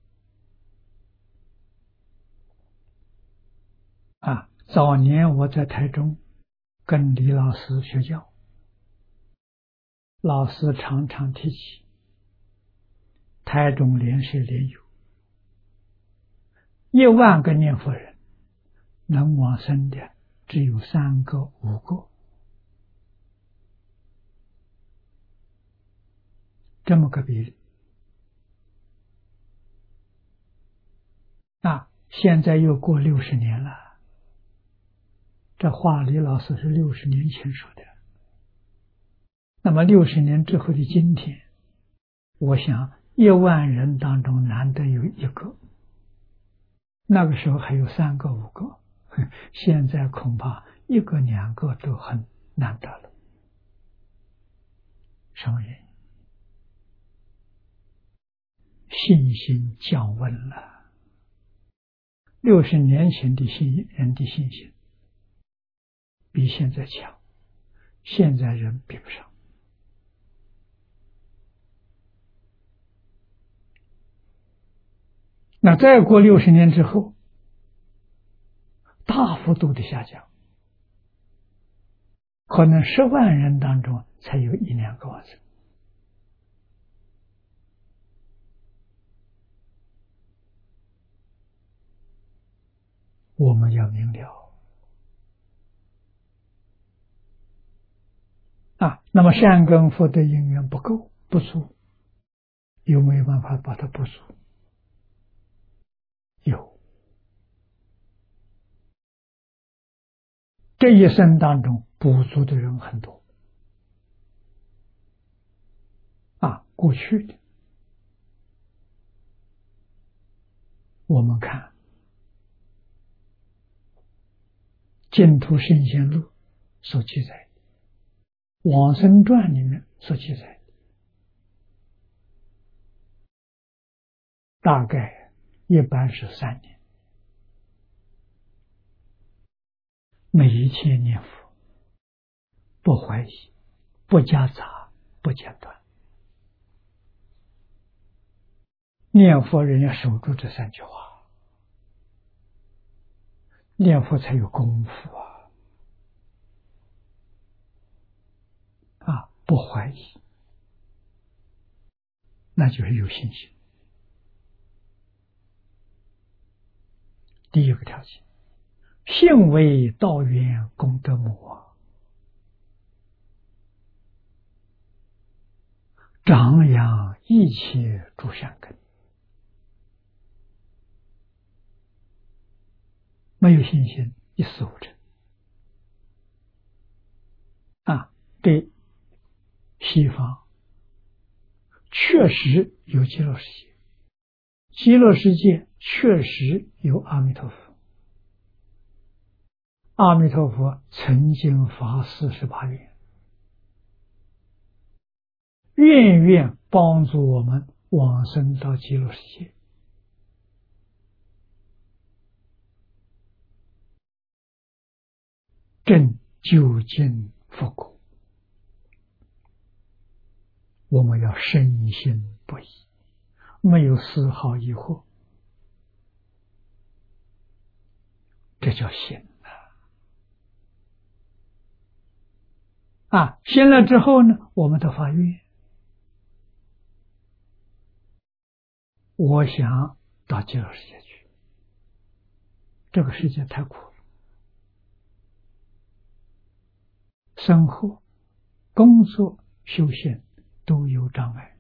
啊，早年我在台中跟李老师学教，老师常常提起台中莲社莲友一万个念佛人，能往生的只有三个五个，这么个比例。啊，现在又过六十年了，这话李老师是六十年前说的。那么六十年之后的今天，我想一万人当中难得有一个，那个时候还有三个五个，现在恐怕一个两个都很难得了。什么原因？信心降温了。六十年前的信人的信心比现在强，现在人比不上。那再过六十年之后，大幅度的下降，可能十万人当中才有一两个往生。我们要明了啊。那么善根福德因缘不够不足，有没有办法把它补足？有。这一生当中补足的人很多啊。过去的我们看净土圣贤录所记载，往生传里面所记载，大概一般是三年，每一天念佛，不怀疑，不夹杂，不间断。念佛人要守住这三句话，念佛才有功夫啊！啊，不怀疑，那就是有信心。第一个条件，信为道源功德母啊，长养一切诸善根。没有信心，一事无成啊！对西方确实有极乐世界，极乐世界确实有阿弥陀佛，阿弥陀佛曾经发四十八愿，愿愿帮助我们往生到极乐世界。正究竟佛果，我们要深信不疑，没有丝毫疑惑，这叫信啊！啊，信了之后呢，我们的发愿，我想到极乐世界去，这个世界太苦了，生活、工作、修行都有障碍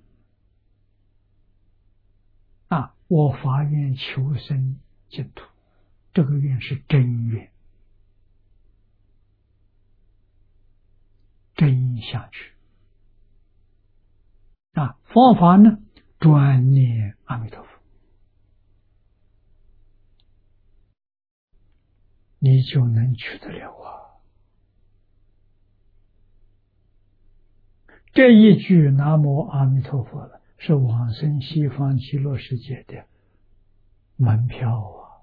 啊！我发愿求生净土，这个愿是真愿，真想去啊！方法呢，专念阿弥陀佛，你就能去得了啊！这一句南无阿弥陀佛了，是往生西方极乐世界的门票啊！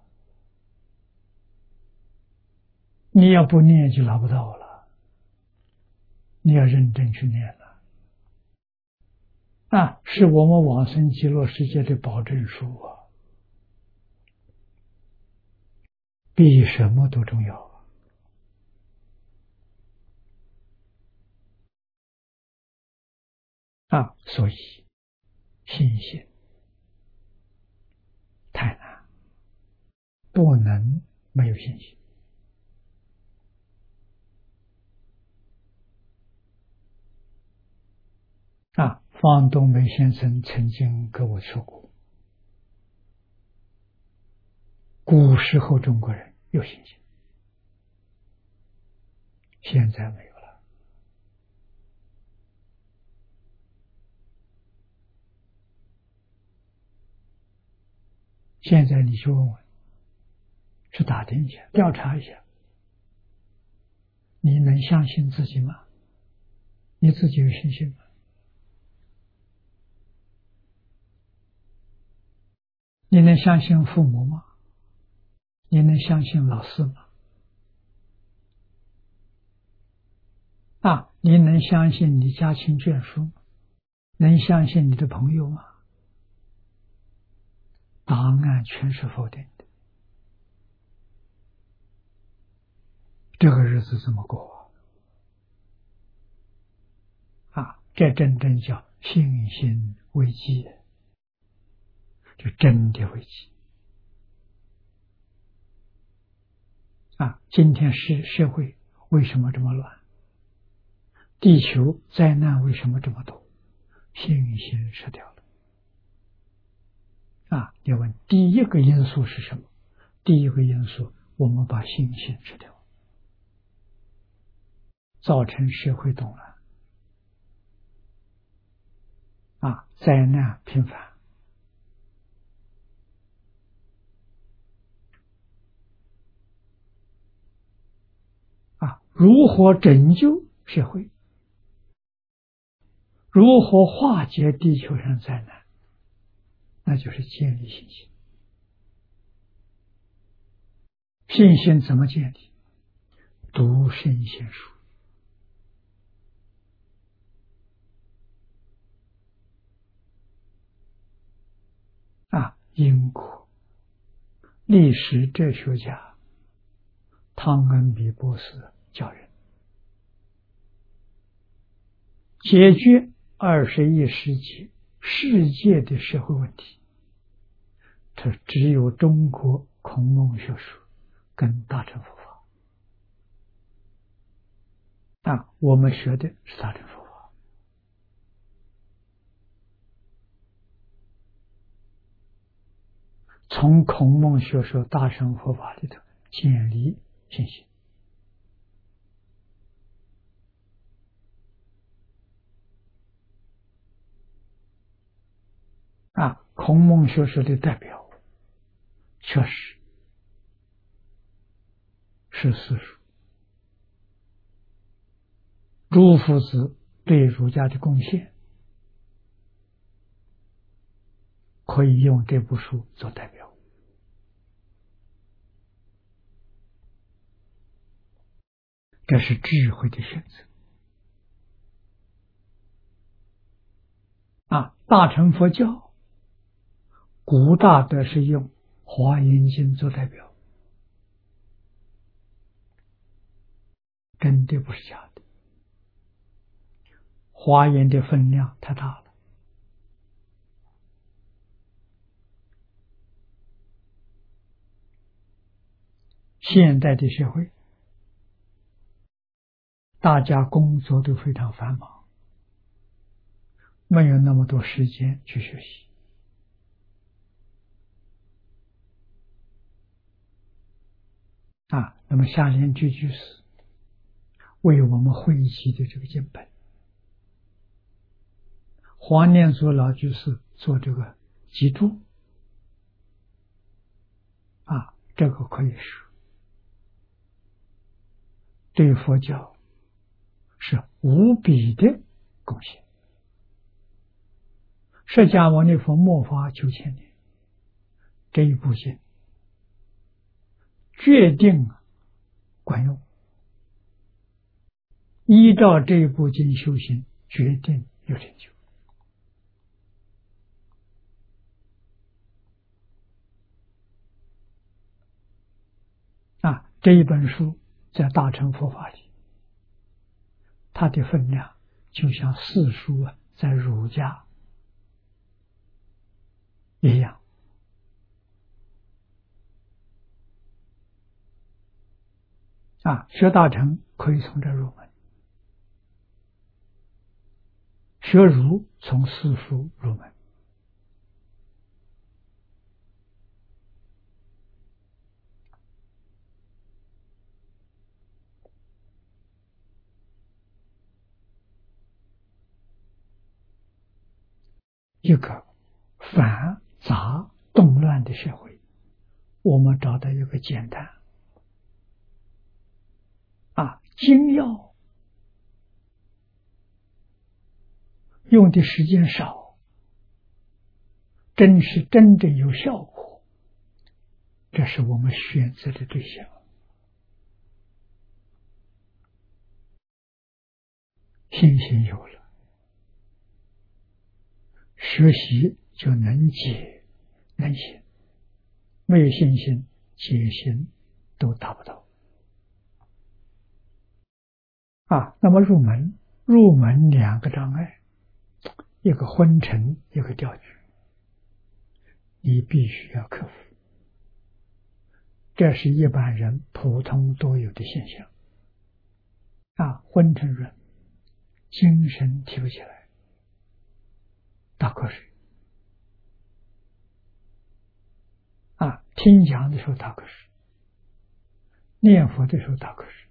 你要不念就拿不到了，你要认真去念了。啊，是我们往生极乐世界的保证书啊，比什么都重要啊！啊，所以信心太难，不能没有信心。啊，方东梅先生曾经跟我说过，古时候中国人有信心，现在没有了。现在你去问问，去打听一下，调查一下，你能相信自己吗？你自己有信心吗？你能相信父母吗？你能相信老师吗？啊，你能相信你家亲眷属吗？能相信你的朋友吗？答案全是否定的。这个日子怎么过啊？啊，这真正叫信心危机，就真的危机啊！今天是社会为什么这么乱？地球灾难为什么这么多？信心失掉了啊！你问第一个因素是什么？第一个因素，我们把信心失掉，造成社会动乱啊，灾难频繁啊！如何拯救社会？如何化解地球上灾难？那就是建立信心。信心怎么建立？读圣贤书啊！英国历史哲学家汤恩比博士教人解决二十一世纪世界的社会问题，这只有中国孔孟学说跟大乘佛法啊，我们学的是大乘佛法。从孔孟学说、大乘佛法里头建立信心啊，孔孟学说的代表确实是四书，朱夫子对儒家的贡献可以用这部书做代表这是智慧的选择啊！大乘佛教古大德是用《华严经》做代表，真的不是假的。华严的分量太大了，现代的社会大家工作都非常繁忙，没有那么多时间去学习啊。那么下联居居士为我们汇集的这个经本，黄念祖老居士做这个集注啊，这个可以说对佛教是无比的贡献。释迦牟尼佛末法九千年， 这一部经决定管用，依照这一部经修行，决定有成就。啊，这一本书在大乘佛法里，它的分量就像四书啊，在儒家一样。啊，学大乘可以从这入门，学儒从四书入门。一个繁杂动乱的社会，我们找到一个简单啊，精要，用的时间少，真是真正有效果，这是我们选择的对象。信心有了，学习就能解能行，没有信心解行都达不到啊。那么入门入门两个障碍，一个昏沉，一个掉举，你必须要克服，这是一般人普通都有的现象啊。昏沉人精神提不起来，打瞌睡啊，听讲的时候打瞌睡，念佛的时候打瞌睡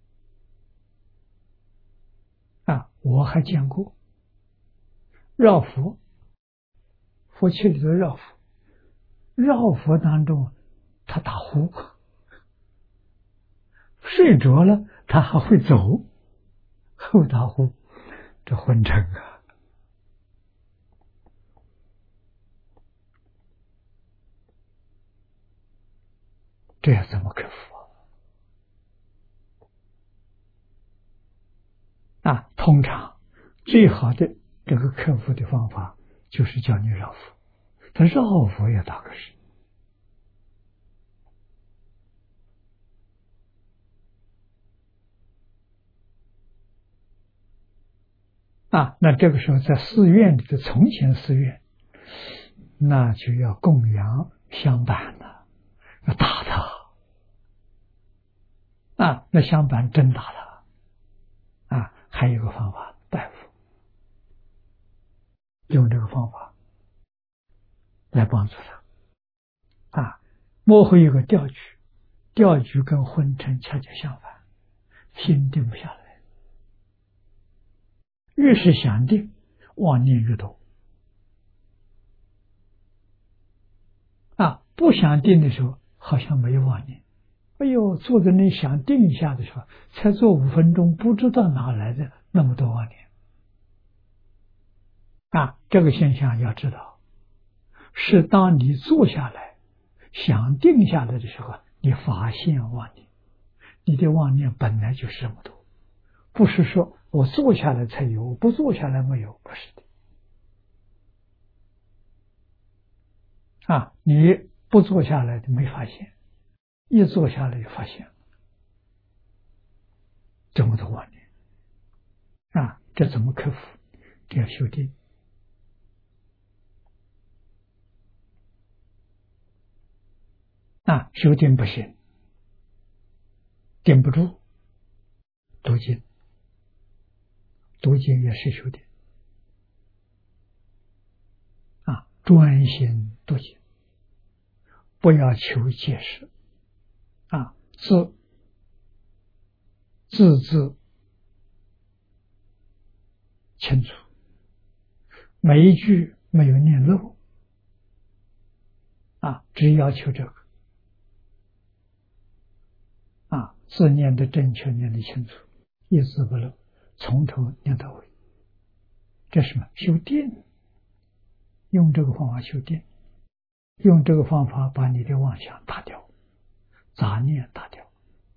啊。我还见过绕佛，佛器里头绕佛，绕佛当中他打呼，睡着了他还会走，后打呼，这昏沉啊。这要怎么克服啊？啊，通常最好的这个克服的方法就是叫你绕佛，他绕佛也打瞌睡啊。那这个时候在寺院里的，从前寺院那就要供养香板了，要打他啊，那香板真打他啊。还有一个方法，拜佛，用这个方法来帮助他啊。摸回一个调举，调举跟昏沉恰恰相反，心定不下来，越是想定，妄念越多啊。不想定的时候好像没有妄念，哎呦，坐在那想定一下的时候，才坐五分钟，不知道哪来的那么多妄念啊。这个现象要知道，是当你坐下来想定下来的时候，你发现妄念，你的妄念本来就是这么多，不是说我坐下来才有，我不坐下来没有，不是的啊。你不坐下来就没发现，一坐下来就发现这么多妄念啊。这怎么克服？这要修定啊。修定不行，定不住，读经，读经也是修定啊。专心读经，不要求解释啊，字字字清楚，每一句没有念漏啊，只要求这个啊，字念的正确，念的清楚，一字不漏，从头念到尾，这是什么？修定，用这个方法修定用这个方法把你的妄想打掉，杂念打掉。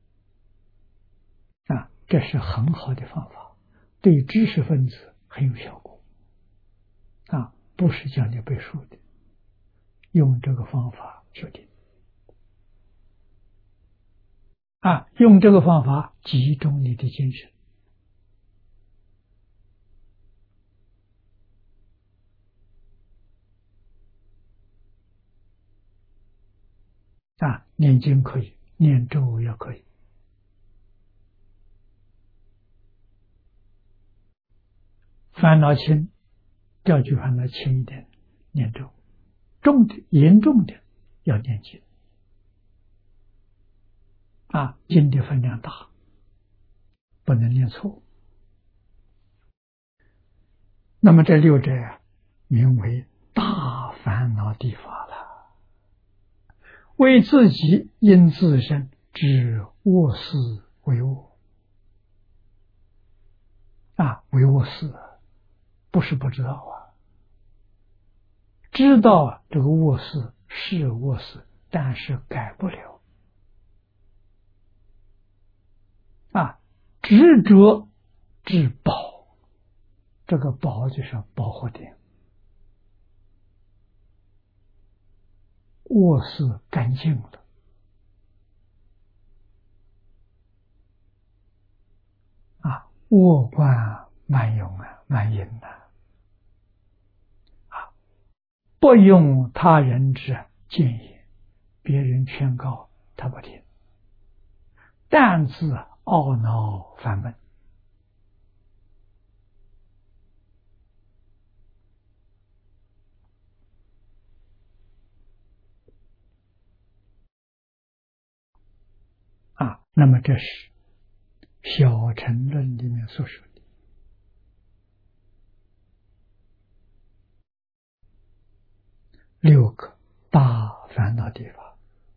啊，这是很好的方法，对知识分子很有效果。啊，不是叫你背书的，用这个方法修定。啊，用这个方法集中你的精神。啊，念经可以，念咒也可以。烦恼轻，调举烦恼轻一点，念咒；重的、严重的要念经。啊，经的分量大，不能念错。那么这六者名为大烦恼地法了，为自己因自身知恶事为恶。啊，为恶事不是不知道啊，知道这个恶事是恶事，但是改不了。啊，执着至宝，这个宝就是保护点。恶事干净了，啊，恶贯满盈啊，满盈啊，啊，不用他人之建议，别人劝告他不听，但自懊恼烦闷。啊，那么这是小乘论里面所说的六个大烦恼地法。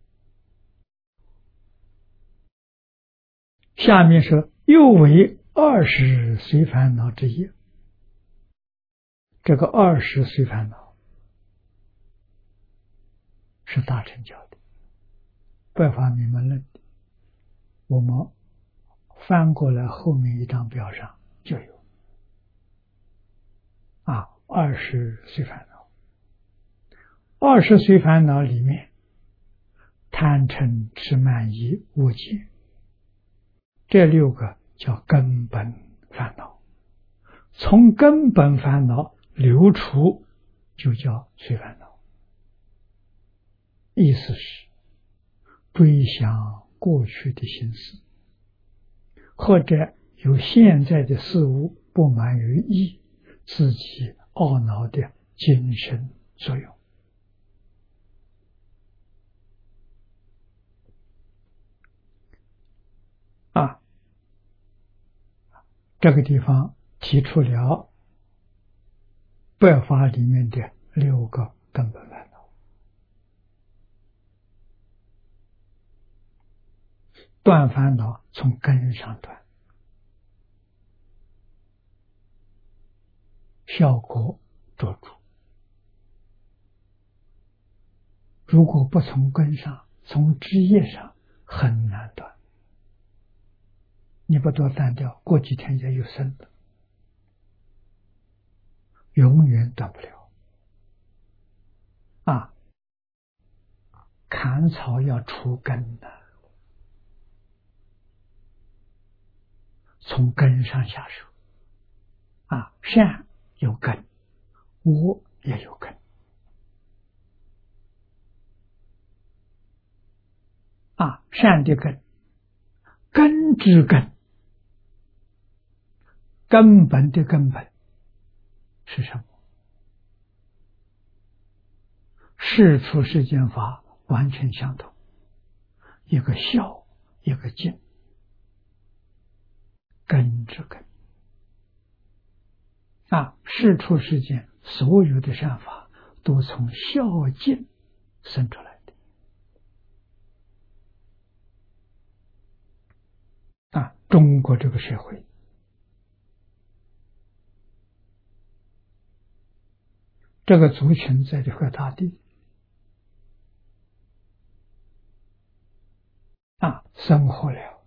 下面说又为二十随烦恼之一。这个二十随烦恼是大乘教的，百法明门论的。我们翻过来后面一张表上就有。啊，二十随烦恼。二十随烦恼里面，贪嗔痴慢疑无见，这六个叫根本烦恼。从根本烦恼流出，就叫随烦恼。意思是追想过去的心思，或者有现在的事物不满于意，自己懊恼的精神作用。啊，这个地方提出了百法里面的六个根本烦恼。断烦恼从根上断，效果卓著。如果不从根上，从枝叶上，很难断。你不多断掉，过几天也有生的，永远断不了。啊，砍草要除根的，从根上下手。啊，善有根，恶也有根。啊，善的根，根之根，根本的根本是什么？事出世间法完全相同，一个孝，一个敬，根之根。啊，事出世间所有的善法都从孝敬生出来的。啊，中国这个社会，这个族群在这块大地， 生活了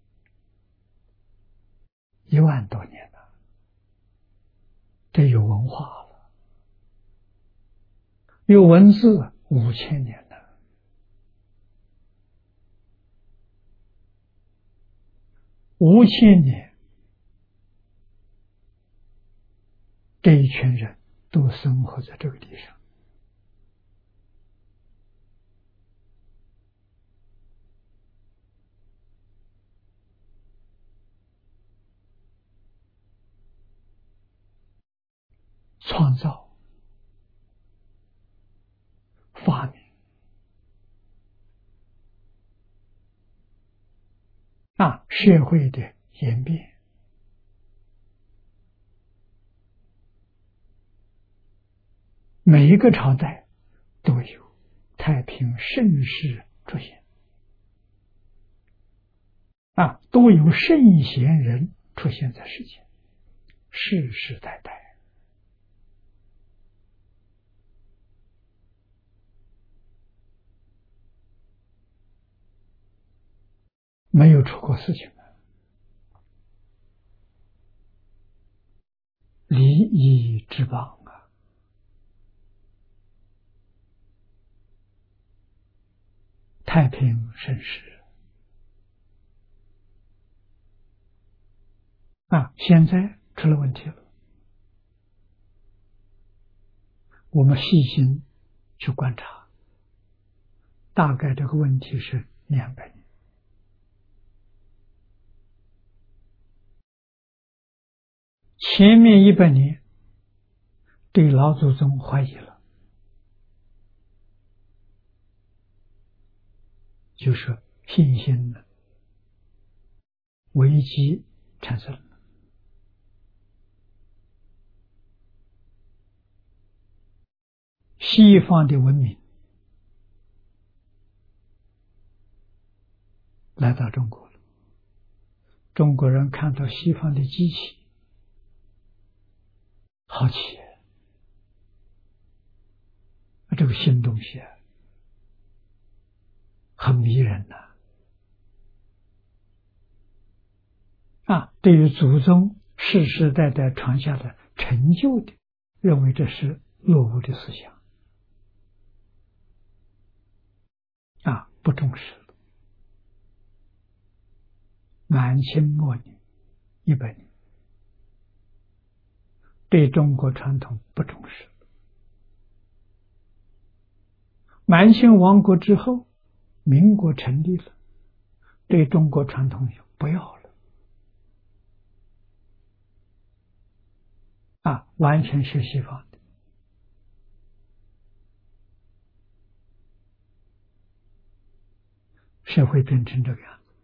一万多年了，这有文化了，有文字五千年了，五千年，这一群人都生活在这个地上。创造、发明啊，社会的演变，每一个朝代都有太平盛世出现啊，都有圣贤人出现在世间，世世代代。没有出过事情的，礼仪之邦啊！太平盛世啊！现在出了问题了，我们细心去观察，大概这个问题是两百年。前面一百年对老祖宗怀疑了，就是信心的危机产生了。西方的文明来到中国了，中国人看到西方的机器，好奇，这个新东西很迷人呐！啊，对于祖宗世世代代传下的成就的，认为这是落伍的思想啊，不重视了。满清末年一百年，对中国传统不重视。满清亡国之后，民国成立了，对中国传统就不要了啊，完全学西方的。社会变成这个样子，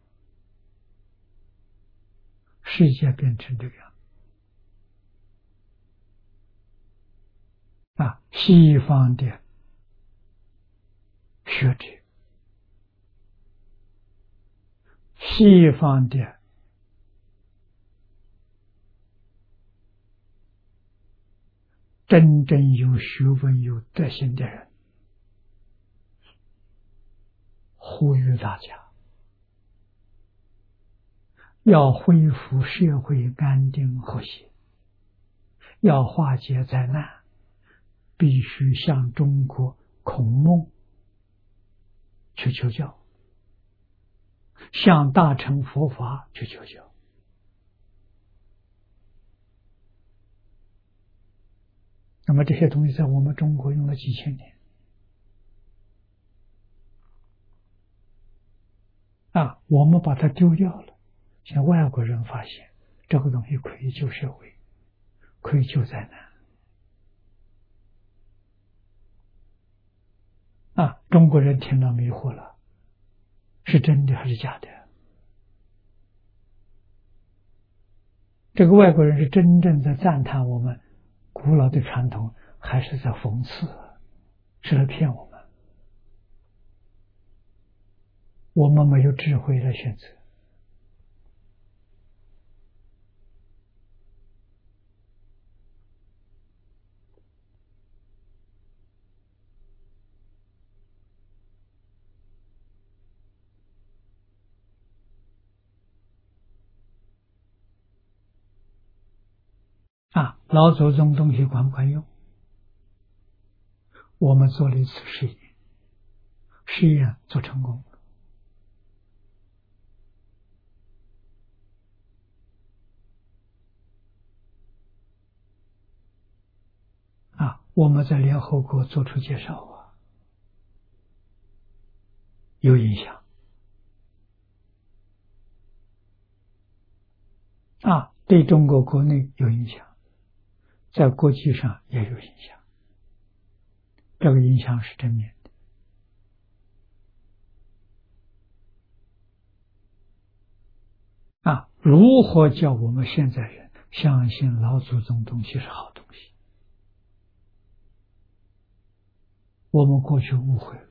世界变成这个样子啊！西方的学者，西方的真正有学问、有德行的人，呼吁大家要恢复社会安定和谐，要化解灾难，必须向中国孔孟去求教，向大乘佛法去求教。那么这些东西在我们中国用了几千年啊，我们把它丢掉了。像外国人发现这个东西可以救社会，可以救灾难啊，中国人听了迷惑了，是真的还是假的？这个外国人是真正在赞叹我们古老的传统，还是在讽刺，是来骗我们？我们没有智慧来选择。 老祖宗东西管不管用？我们做了一次实验，实验做成功了啊！我们在联合国做出介绍啊，有影响啊，对中国国内有影响，在国际上也有影响。这个影响是正面的啊！如何叫我们现在人相信老祖宗东西是好东西？我们过去误会了，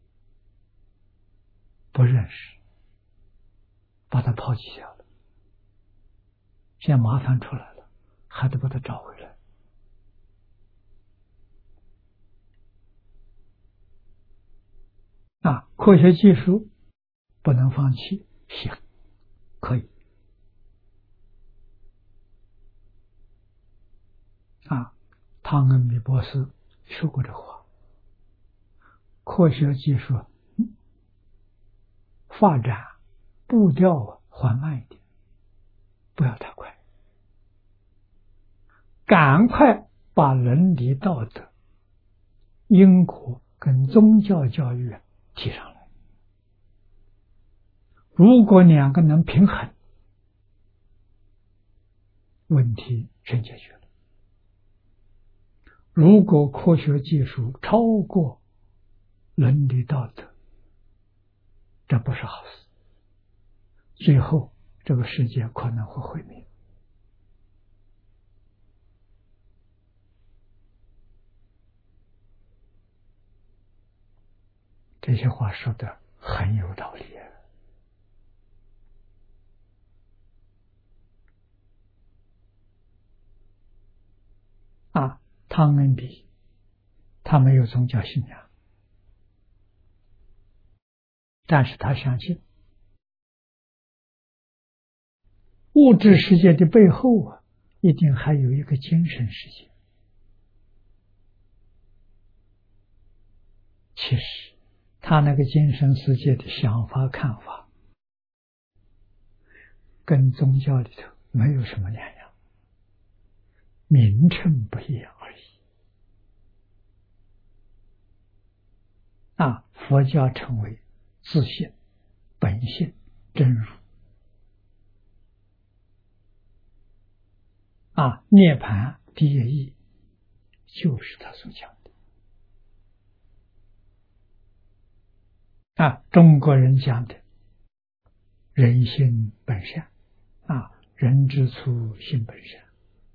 不认识，把它抛弃掉了，现在麻烦出来了，还得把它找回来啊！科学技术不能放弃，行，可以啊。汤恩比博士说过这话，科学技术发展步调缓慢一点，不要太快，赶快把伦理道德、因果跟宗教教育提上来。如果两个能平衡，问题全解决了。如果科学技术超过伦理道德，这不是好事，最后这个世界可能会毁灭。这些话说的很有道理啊！汤恩比他没有宗教信仰，但是他相信物质世界的背后啊，一定还有一个精神世界。其实他那个精神世界的想法看法跟宗教里头没有什么两样，名称不一样而已啊！佛教称为自性、本性、真如啊，涅槃第一义就是他所讲的啊。中国人讲的人性本善啊，人之初性本善，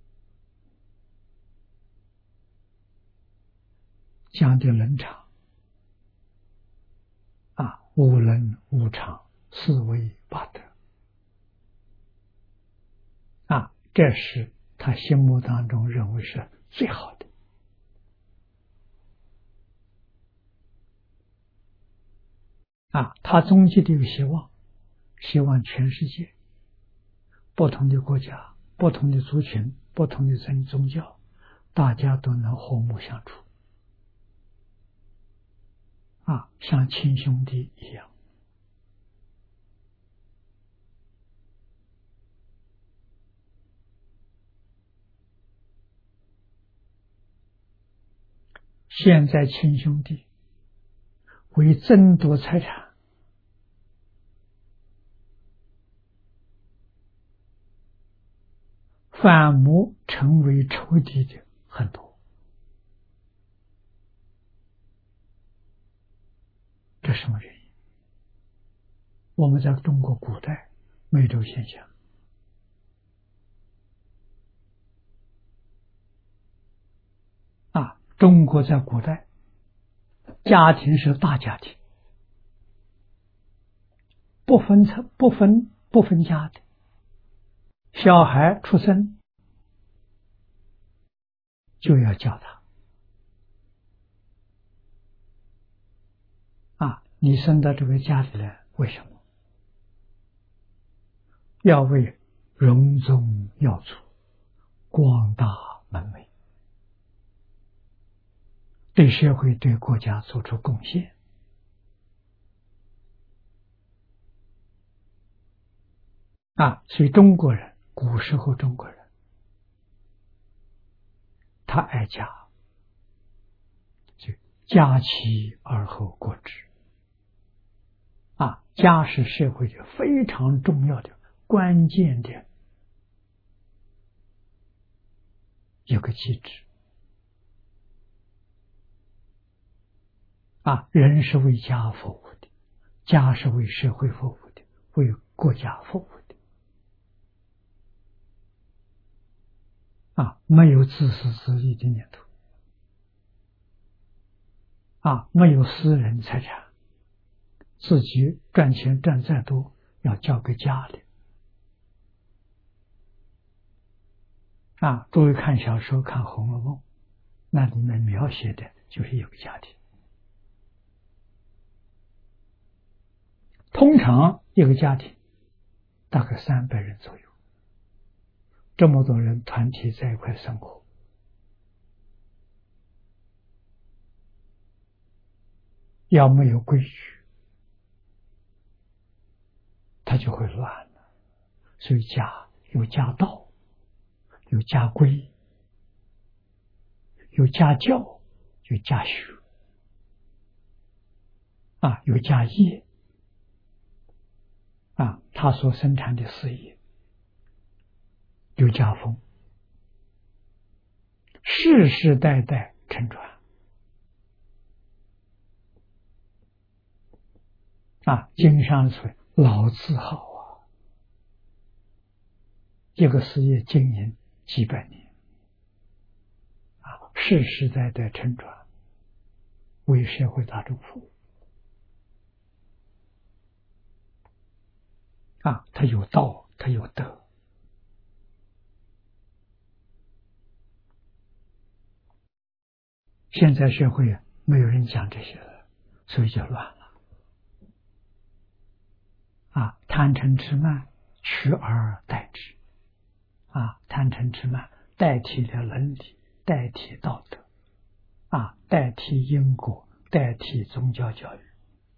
讲的伦常啊，无伦无常，四维八德啊，这是他心目当中认为是最好的啊。他终极的一个希望，希望全世界不同的国家、不同的族群、不同的宗宗教，大家都能和睦相处啊，像亲兄弟一样。现在亲兄弟为争夺财产，反目成为仇敌的很多，这什么原因？我们在中国古代没有这个现象啊。中国在古代家庭是大家庭，不分层不分不分家的，小孩出生就要叫他啊，你生到这个家里来，为什么？要为荣宗耀祖，光大门对社会、对国家做出贡献。啊，所以中国人，古时候中国人，他爱家，就家齐而后国治。啊，家是社会的非常重要的、关键的一个机制。啊，人是为家服务的，家是为社会服务的，为国家服务的。啊，没有自私自利的念头。啊，没有私人财产，自己赚钱赚再多，要交给家里。啊，诸位看小说，看《红楼梦》，那里面描写的就是一个家庭。通常一个家庭大概三百人左右，这么多人团体在一块生活，要没有规矩，他就会乱了。所以家有家道，有家规，有家教，有家学，啊，有家业，啊，他所生产的事业有家风，世世代代承传。啊，经上说老字号啊，一个事业经营几百年，啊，世世代代承传，为社会大众服务。啊，他有道，他有德。现在社会没有人讲这些了，所以就乱了。啊，贪嗔痴慢取而代之。啊，贪嗔痴慢代替了伦理，代替道德，啊，代替因果，代替宗教教育，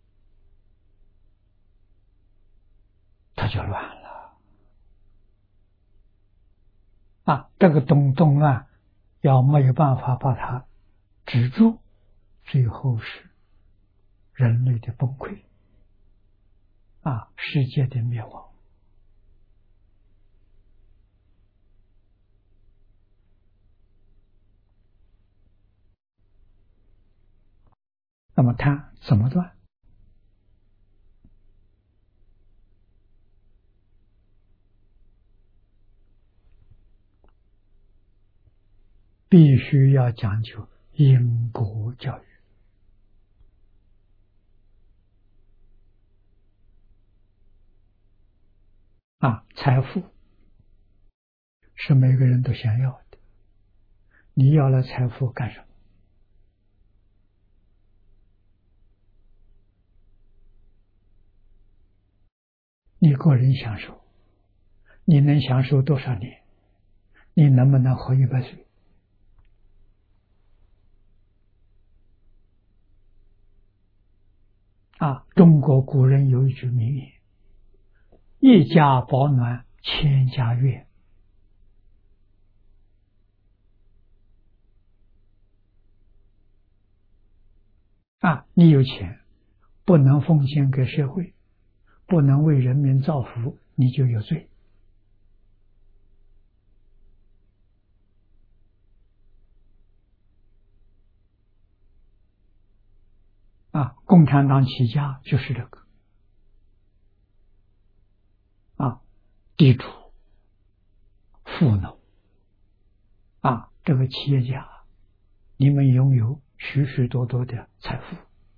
它就乱了。啊，这个动动乱要没有办法把它止住，最后是人类的崩溃，啊，世界的灭亡。那么它怎么断？必须要讲究因果教育。啊，财富是每个人都想要的，你要了财富干什么？你个人享受，你能享受多少年？你能不能活一百岁？啊，中国古人有一句名言：一家保暖，千家悦。啊，你有钱，不能奉献给社会，不能为人民造福，你就有罪。啊，共产党起家就是这个。啊，地主、富农，啊，这个企业家，你们拥有许许多多的财富，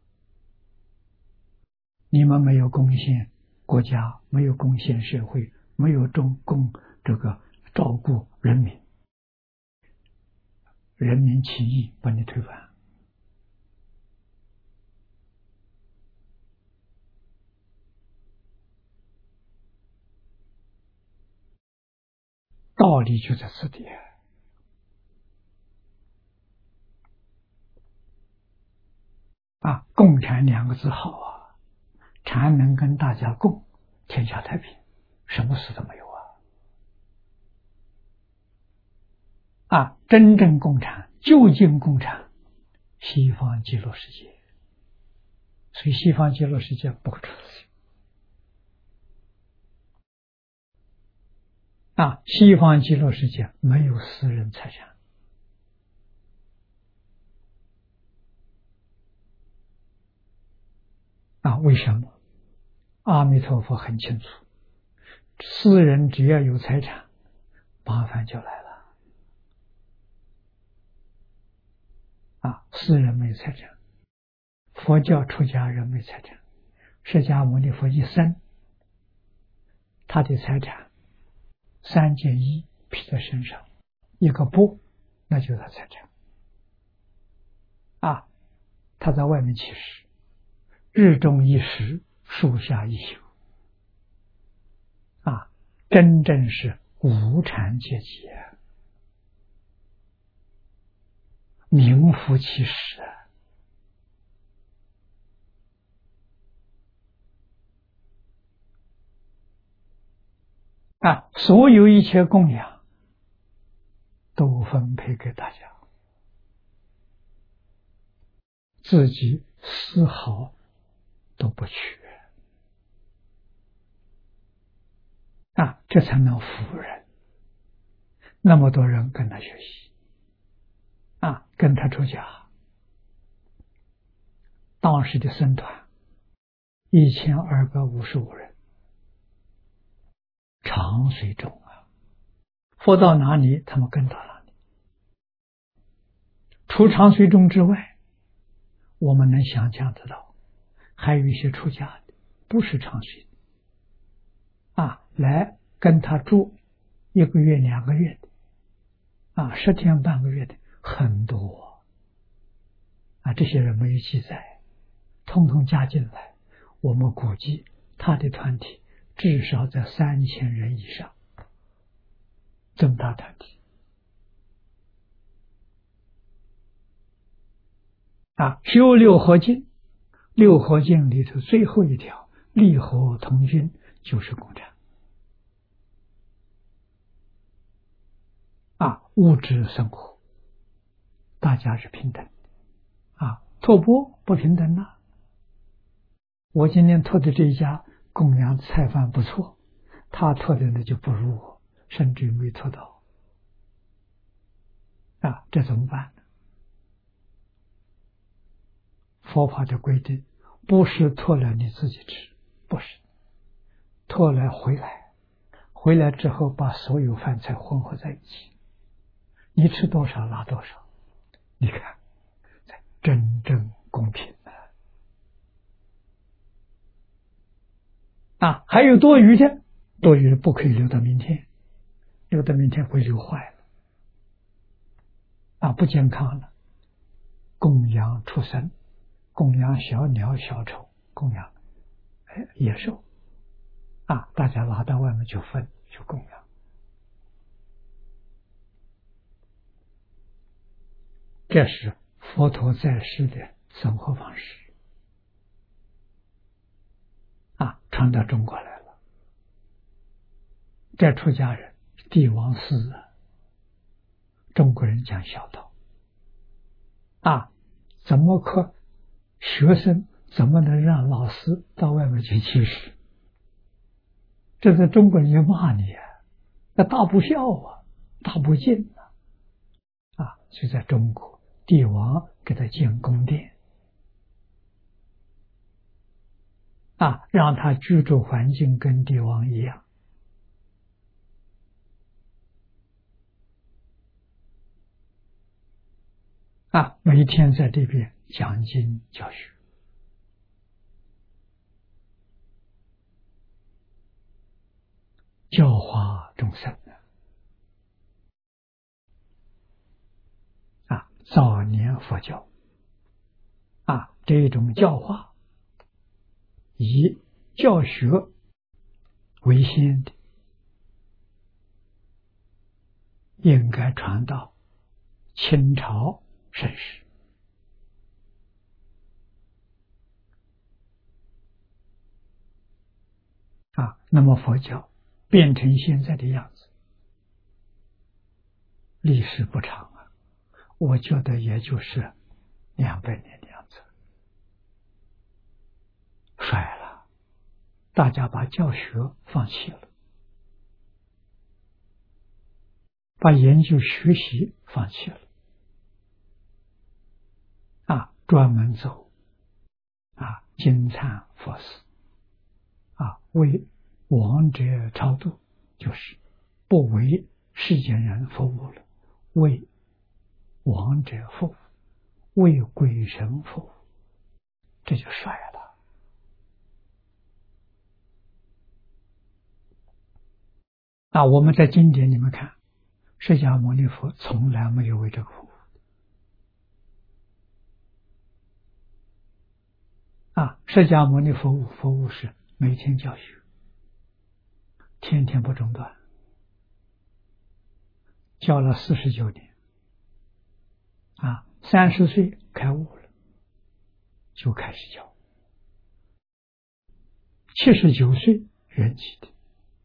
你们没有贡献国家，没有贡献社会，没有中共这个照顾人民，人民起义把你推翻。道理就在此地。 啊，共产两个字好啊，禅能跟大家共，天下太平，什么事都没有啊。啊，真正共产，究竟共产，西方极乐世界，所以西方极乐世界不可出世啊，西方极乐世界没有私人财产。啊，为什么？阿弥陀佛很清楚，私人只要有财产，麻烦就来了。啊，私人没财产，佛教出家人没财产，释迦牟尼佛一生，他的财产三件衣披在身上，一个钵，那就是他财产。啊，他在外面乞食，日中一食，树下一宿。啊，真正是无产阶级啊，名副其实啊。啊，所有一切供养都分配给大家，自己丝毫都不缺啊，这才能服人。那么多人跟他学习啊，跟他出家，当时的僧团一千二百五十五人，长随众啊，佛到哪里，他们跟到哪里。除长随众之外，我们能想象得到，还有一些出家的，不是长随啊，来跟他住一个月、两个月的，啊，十天半个月的很多啊，这些人没有记载，通通加进来，我们估计他的团体至少在三千人以上，这么大团体啊！修六合敬，六合敬里头最后一条利合同均就是共产啊，物质生活大家是平等啊，托钵不平等啊。我今天托的这一家供养菜饭不错，他托的呢就不如我，甚至没托到啊，这怎么办呢？佛法的规定不是托了你自己吃，不是，托来回来，回来之后把所有饭菜混合在一起，你吃多少拿多少，你看真正公平的啊！还有多余的，多余的不可以留到明天，留到明天会留坏了啊，不健康了。供养畜生，供养小鸟小丑，供养野兽啊，大家拿到外面去分去供养，这是佛陀在世的生活方式啊，传到中国来了。这出家人帝王寺啊，中国人讲孝道啊，怎么可学生怎么能让老师到外面去乞食？这是中国人要骂你啊，那大不孝啊，大不敬啊！啊，所以在中国，帝王给他建宫殿啊，让他居住环境跟帝王一样啊，每天在这边讲经教学教化众生啊，早年佛教啊，这种教化以教学为先的，应该传到清朝盛世啊，那么佛教变成现在的样子，历史不长啊，我觉得也就是两百年的样子，衰了，大家把教学放弃了，把研究学习放弃了，啊，专门走啊金忏佛寺，啊为亡者超度，就是不为世间人服务了，为亡者服务，为鬼神服务，这就衰了。啊，我们在经典里面看，释迦牟尼佛从来没有为这个服务。啊，释迦牟尼佛务服务是每天教学，天天不中断，教了四十九年。啊，三十岁开悟了，就开始教。七十九岁圆寂的，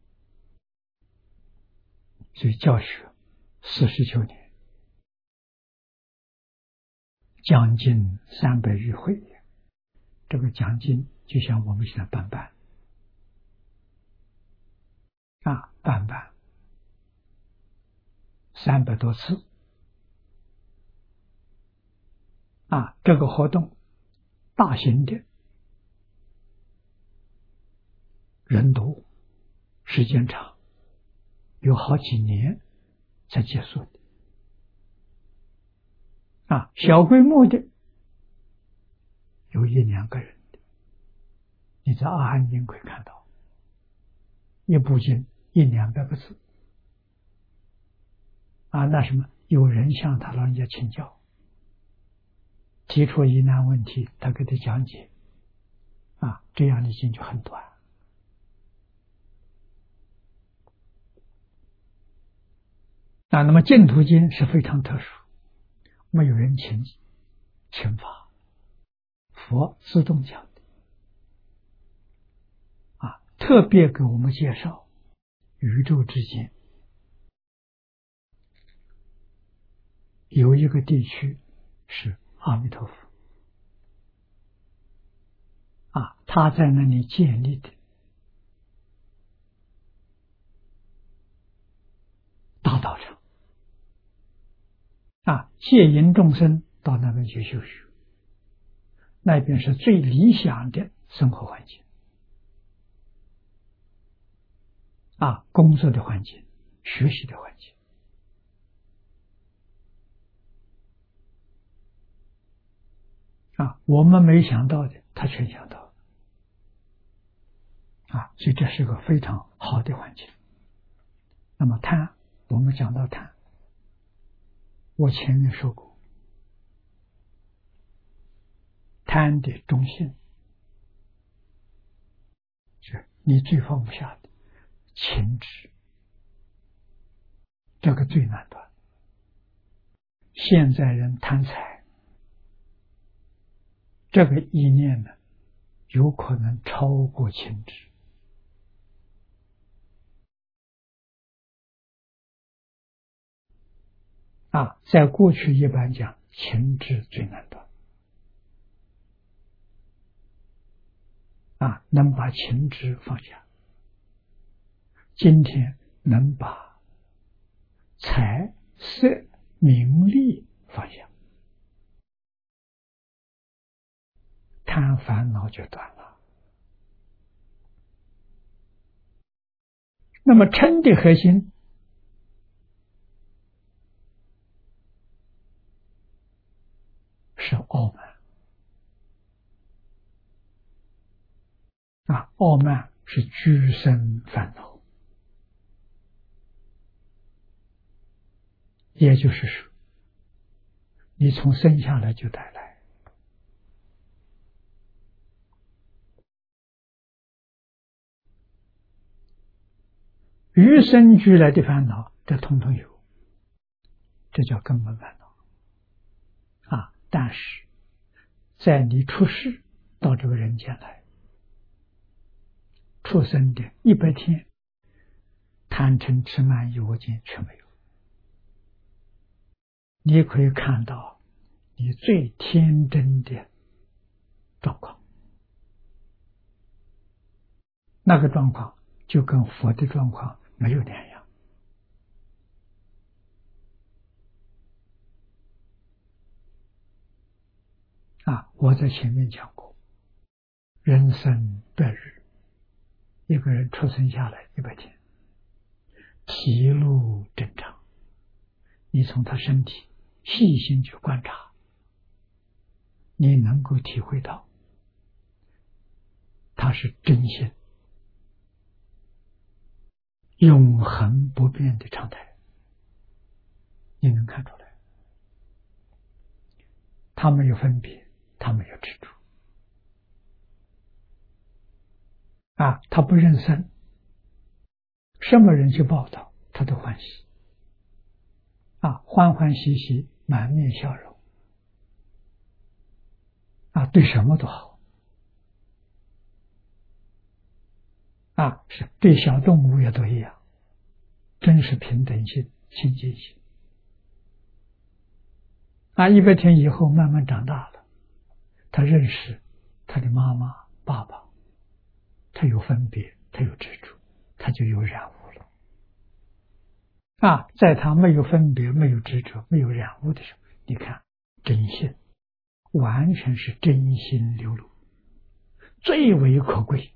所以教学四十九年，将近三百余回。这个讲经就像我们现在办班啊，办班三百多次啊，这个活动大型的，人多，时间长，有好几年才结束的啊，小规模的有一两个人的，你在阿含经可以看到，一部经一两百个字啊，那什么有人向他老人家请教，提出疑难问题，他给他讲解啊，这样的经就很短啊。那么净土经是非常特殊，没有人请请法，佛自动讲的啊，特别给我们介绍宇宙之间有一个地区是阿弥陀佛啊，他在那里建立的大道场啊，戒引众生到那边去修学，那边是最理想的生活环境啊，工作的环境，学习的环境啊，我们没想到的，他全想到啊，所以这是个非常好的环境。那么贪，我们讲到贪，我前面说过，贪的中心是你最放不下的情执，这个最难断。现在人贪财，这个意念呢，有可能超过情执啊。在过去一般讲，情执最难断啊，能把情执放下。今天能把财色名利放下，贪烦恼就断了。那么嗔的核心是傲慢啊，傲慢是居生烦恼，也就是说，你从生下来就带来。与生俱来的烦恼，这统统有，这叫根本烦恼啊！但是，在你出世到这个人间来， 畜生的一百天，贪嗔痴慢疑我见全没有。你可以看到你最天真的状况，那个状况就跟佛的状况没有两样。啊，我在前面讲过，人生百日，一个人出生下来一百天，体路正常，你从他身体细心去观察，你能够体会到他是真心永恒不变的常态，你能看出来，他没有分别，他没有执着啊，他不认生，什么人去报道他都欢喜啊，欢欢喜喜，满面笑容啊，对什么都好啊，是对小动物也都一样，真是平等心、亲近心啊。一百天以后慢慢长大了，他认识他的妈妈、爸爸，他有分别，他有执着，他就有染污了啊。在他没有分别、没有执着、没有染污的时候，你看真心完全是真心流露，最为可贵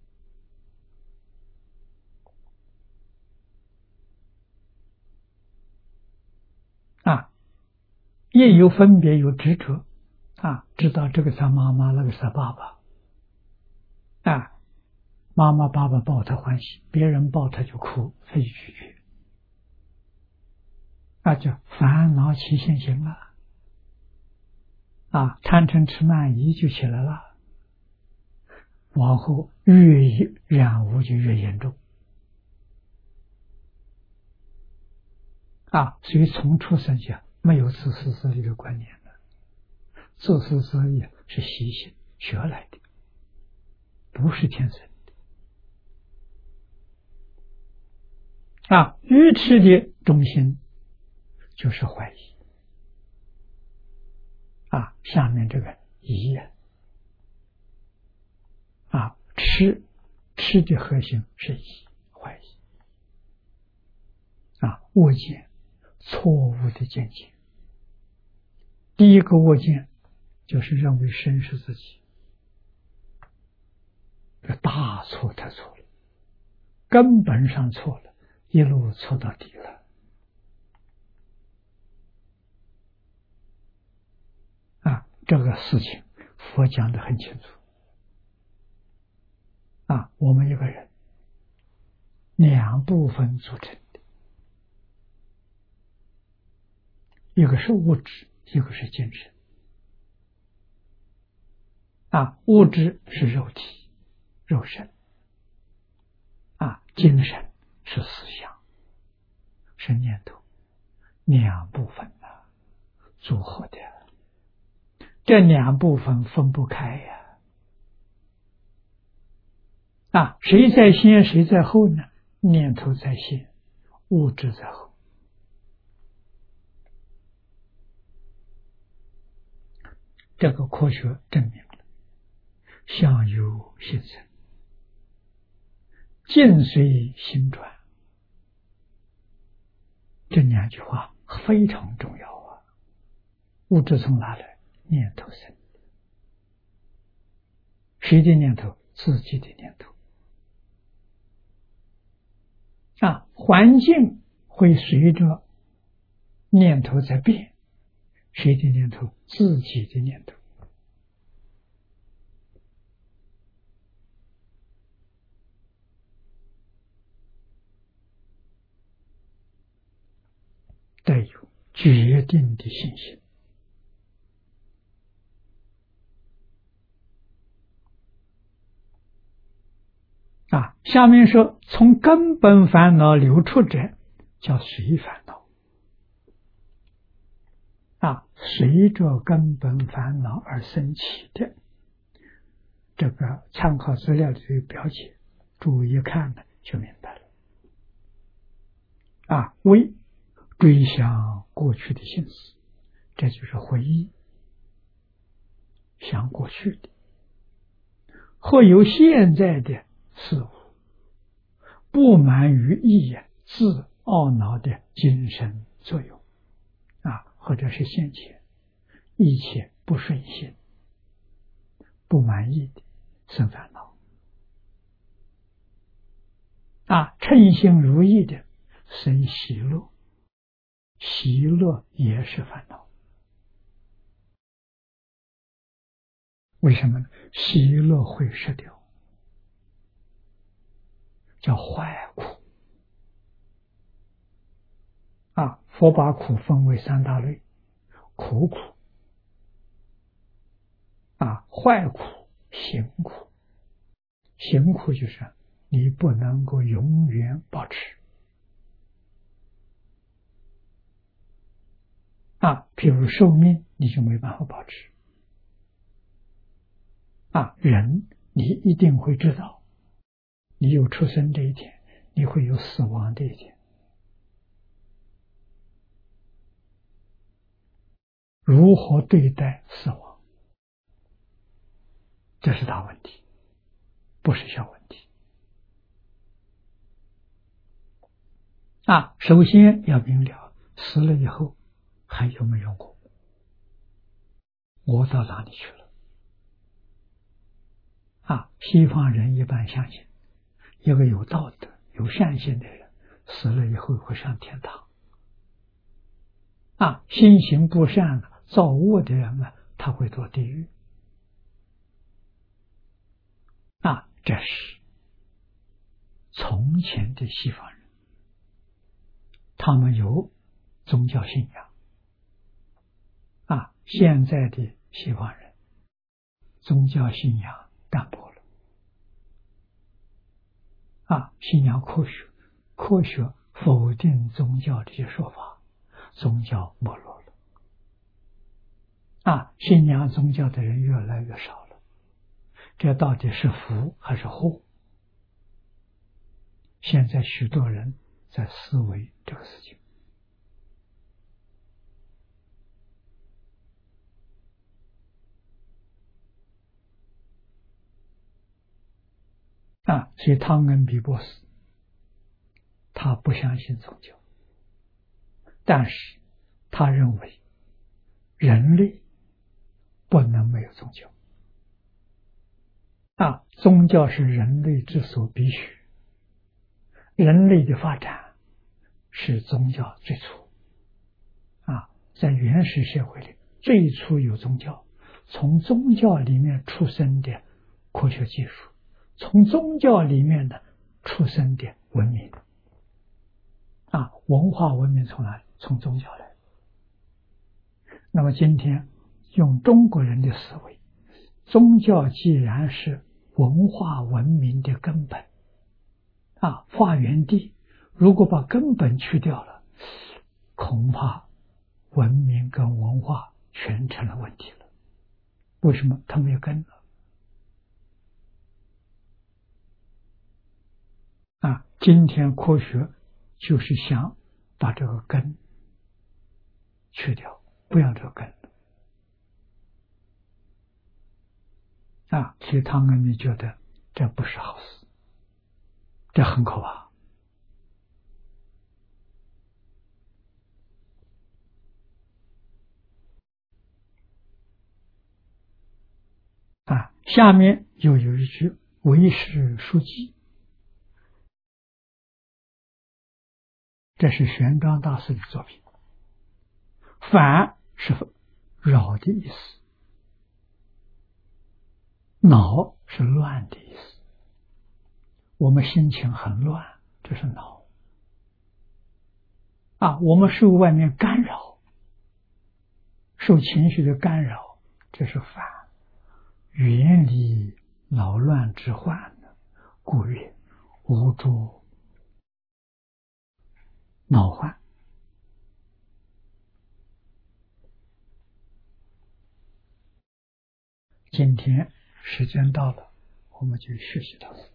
啊。也有分别，有执着啊，知道这个是他妈妈，那个是他爸爸啊。妈妈爸爸抱他欢喜，别人抱他就哭，他就拒绝啊，叫烦恼起现行了啊，贪嗔痴慢疑就起来了，往后越染污就越严重啊。所以从出生下没有自私自利的观念了，自私自利是习性学来的，不是天生的啊。愚痴的中心就是怀疑啊，下面这个疑啊，痴痴的核心是疑，怀疑啊，误解，错误的见解。第一个误解就是认为身是自己，这大错特错了，根本上错了，一路错到底了啊。这个事情佛讲得很清楚啊，我们一个人两部分组成的，一个是物质，一个是精神啊。物质是肉体肉身啊，精神是思想是念头，两部分啊组合的，这两部分分不开呀啊，谁在先谁在后呢？念头在先，物质在后。这个科学证明了，相由心生，境随心转，这两句话非常重要啊。物质从哪来？念头生。谁的念头？自己的念头啊。环境会随着念头在变，谁的念头？自己的念头带有决定的信心啊。下面说，从根本烦恼流出者叫随烦恼啊，随着根本烦恼而生起的。这个参考资料里有表解， 注意看呢，就明白了。啊，为追想过去的心思，这就是回忆，想过去的，或有现在的事物，不满于意自懊恼的精神作用，啊，或者是现前一切不顺心、不满意的生烦恼，啊，称心如意的生喜乐，喜乐也是烦恼。为什么呢？喜乐会失掉，叫坏苦。啊，佛把苦分为三大类：苦苦、啊坏苦、行苦。行苦就是你不能够永远保持。啊，譬如寿命，你就没办法保持。啊，人你一定会知道，你有出生这一天，你会有死亡这一天。如何对待死亡，这是大问题，不是小问题。啊，首先要明了，死了以后还有没有我？我到哪里去了？啊，西方人一般相信，一个有道德、有善心的人，死了以后会上天堂。啊，心行不善、造恶的人呢，他会堕地狱。啊，这是从前的西方人，他们有宗教信仰。啊，现在的西方人宗教信仰淡薄了。啊，信仰科学，科学否定宗教这些说法，宗教没落了。啊，信仰宗教的人越来越少了，这到底是福还是祸？现在许多人在思维这个事情。啊，所以汤恩比博士他不相信宗教，但是他认为人类不能没有宗教。啊，宗教是人类之所必须，人类的发展是宗教最初。啊，在原始社会里，最初有宗教，从宗教里面出生的科学技术，从宗教里面的出生的文明。啊，文化文明从哪里？从宗教来。那么今天用中国人的思维，宗教既然是文化文明的根本，啊，发源地，如果把根本去掉了，恐怕文明跟文化全成了问题了。为什么？它没有根了。啊，今天科学就是想把这个根去掉，不要这个根。啊，所以他们就觉得这不是好事，这很可怕。啊，下面又有一句为师书记，这是玄奘大师的作品。烦是扰的意思，恼是乱的意思。我们心情很乱，这是恼。啊，我们受外面干扰，受情绪的干扰，这是烦。远离恼乱之患，故曰无诸恼患。今天时间到了，我们就学习到此。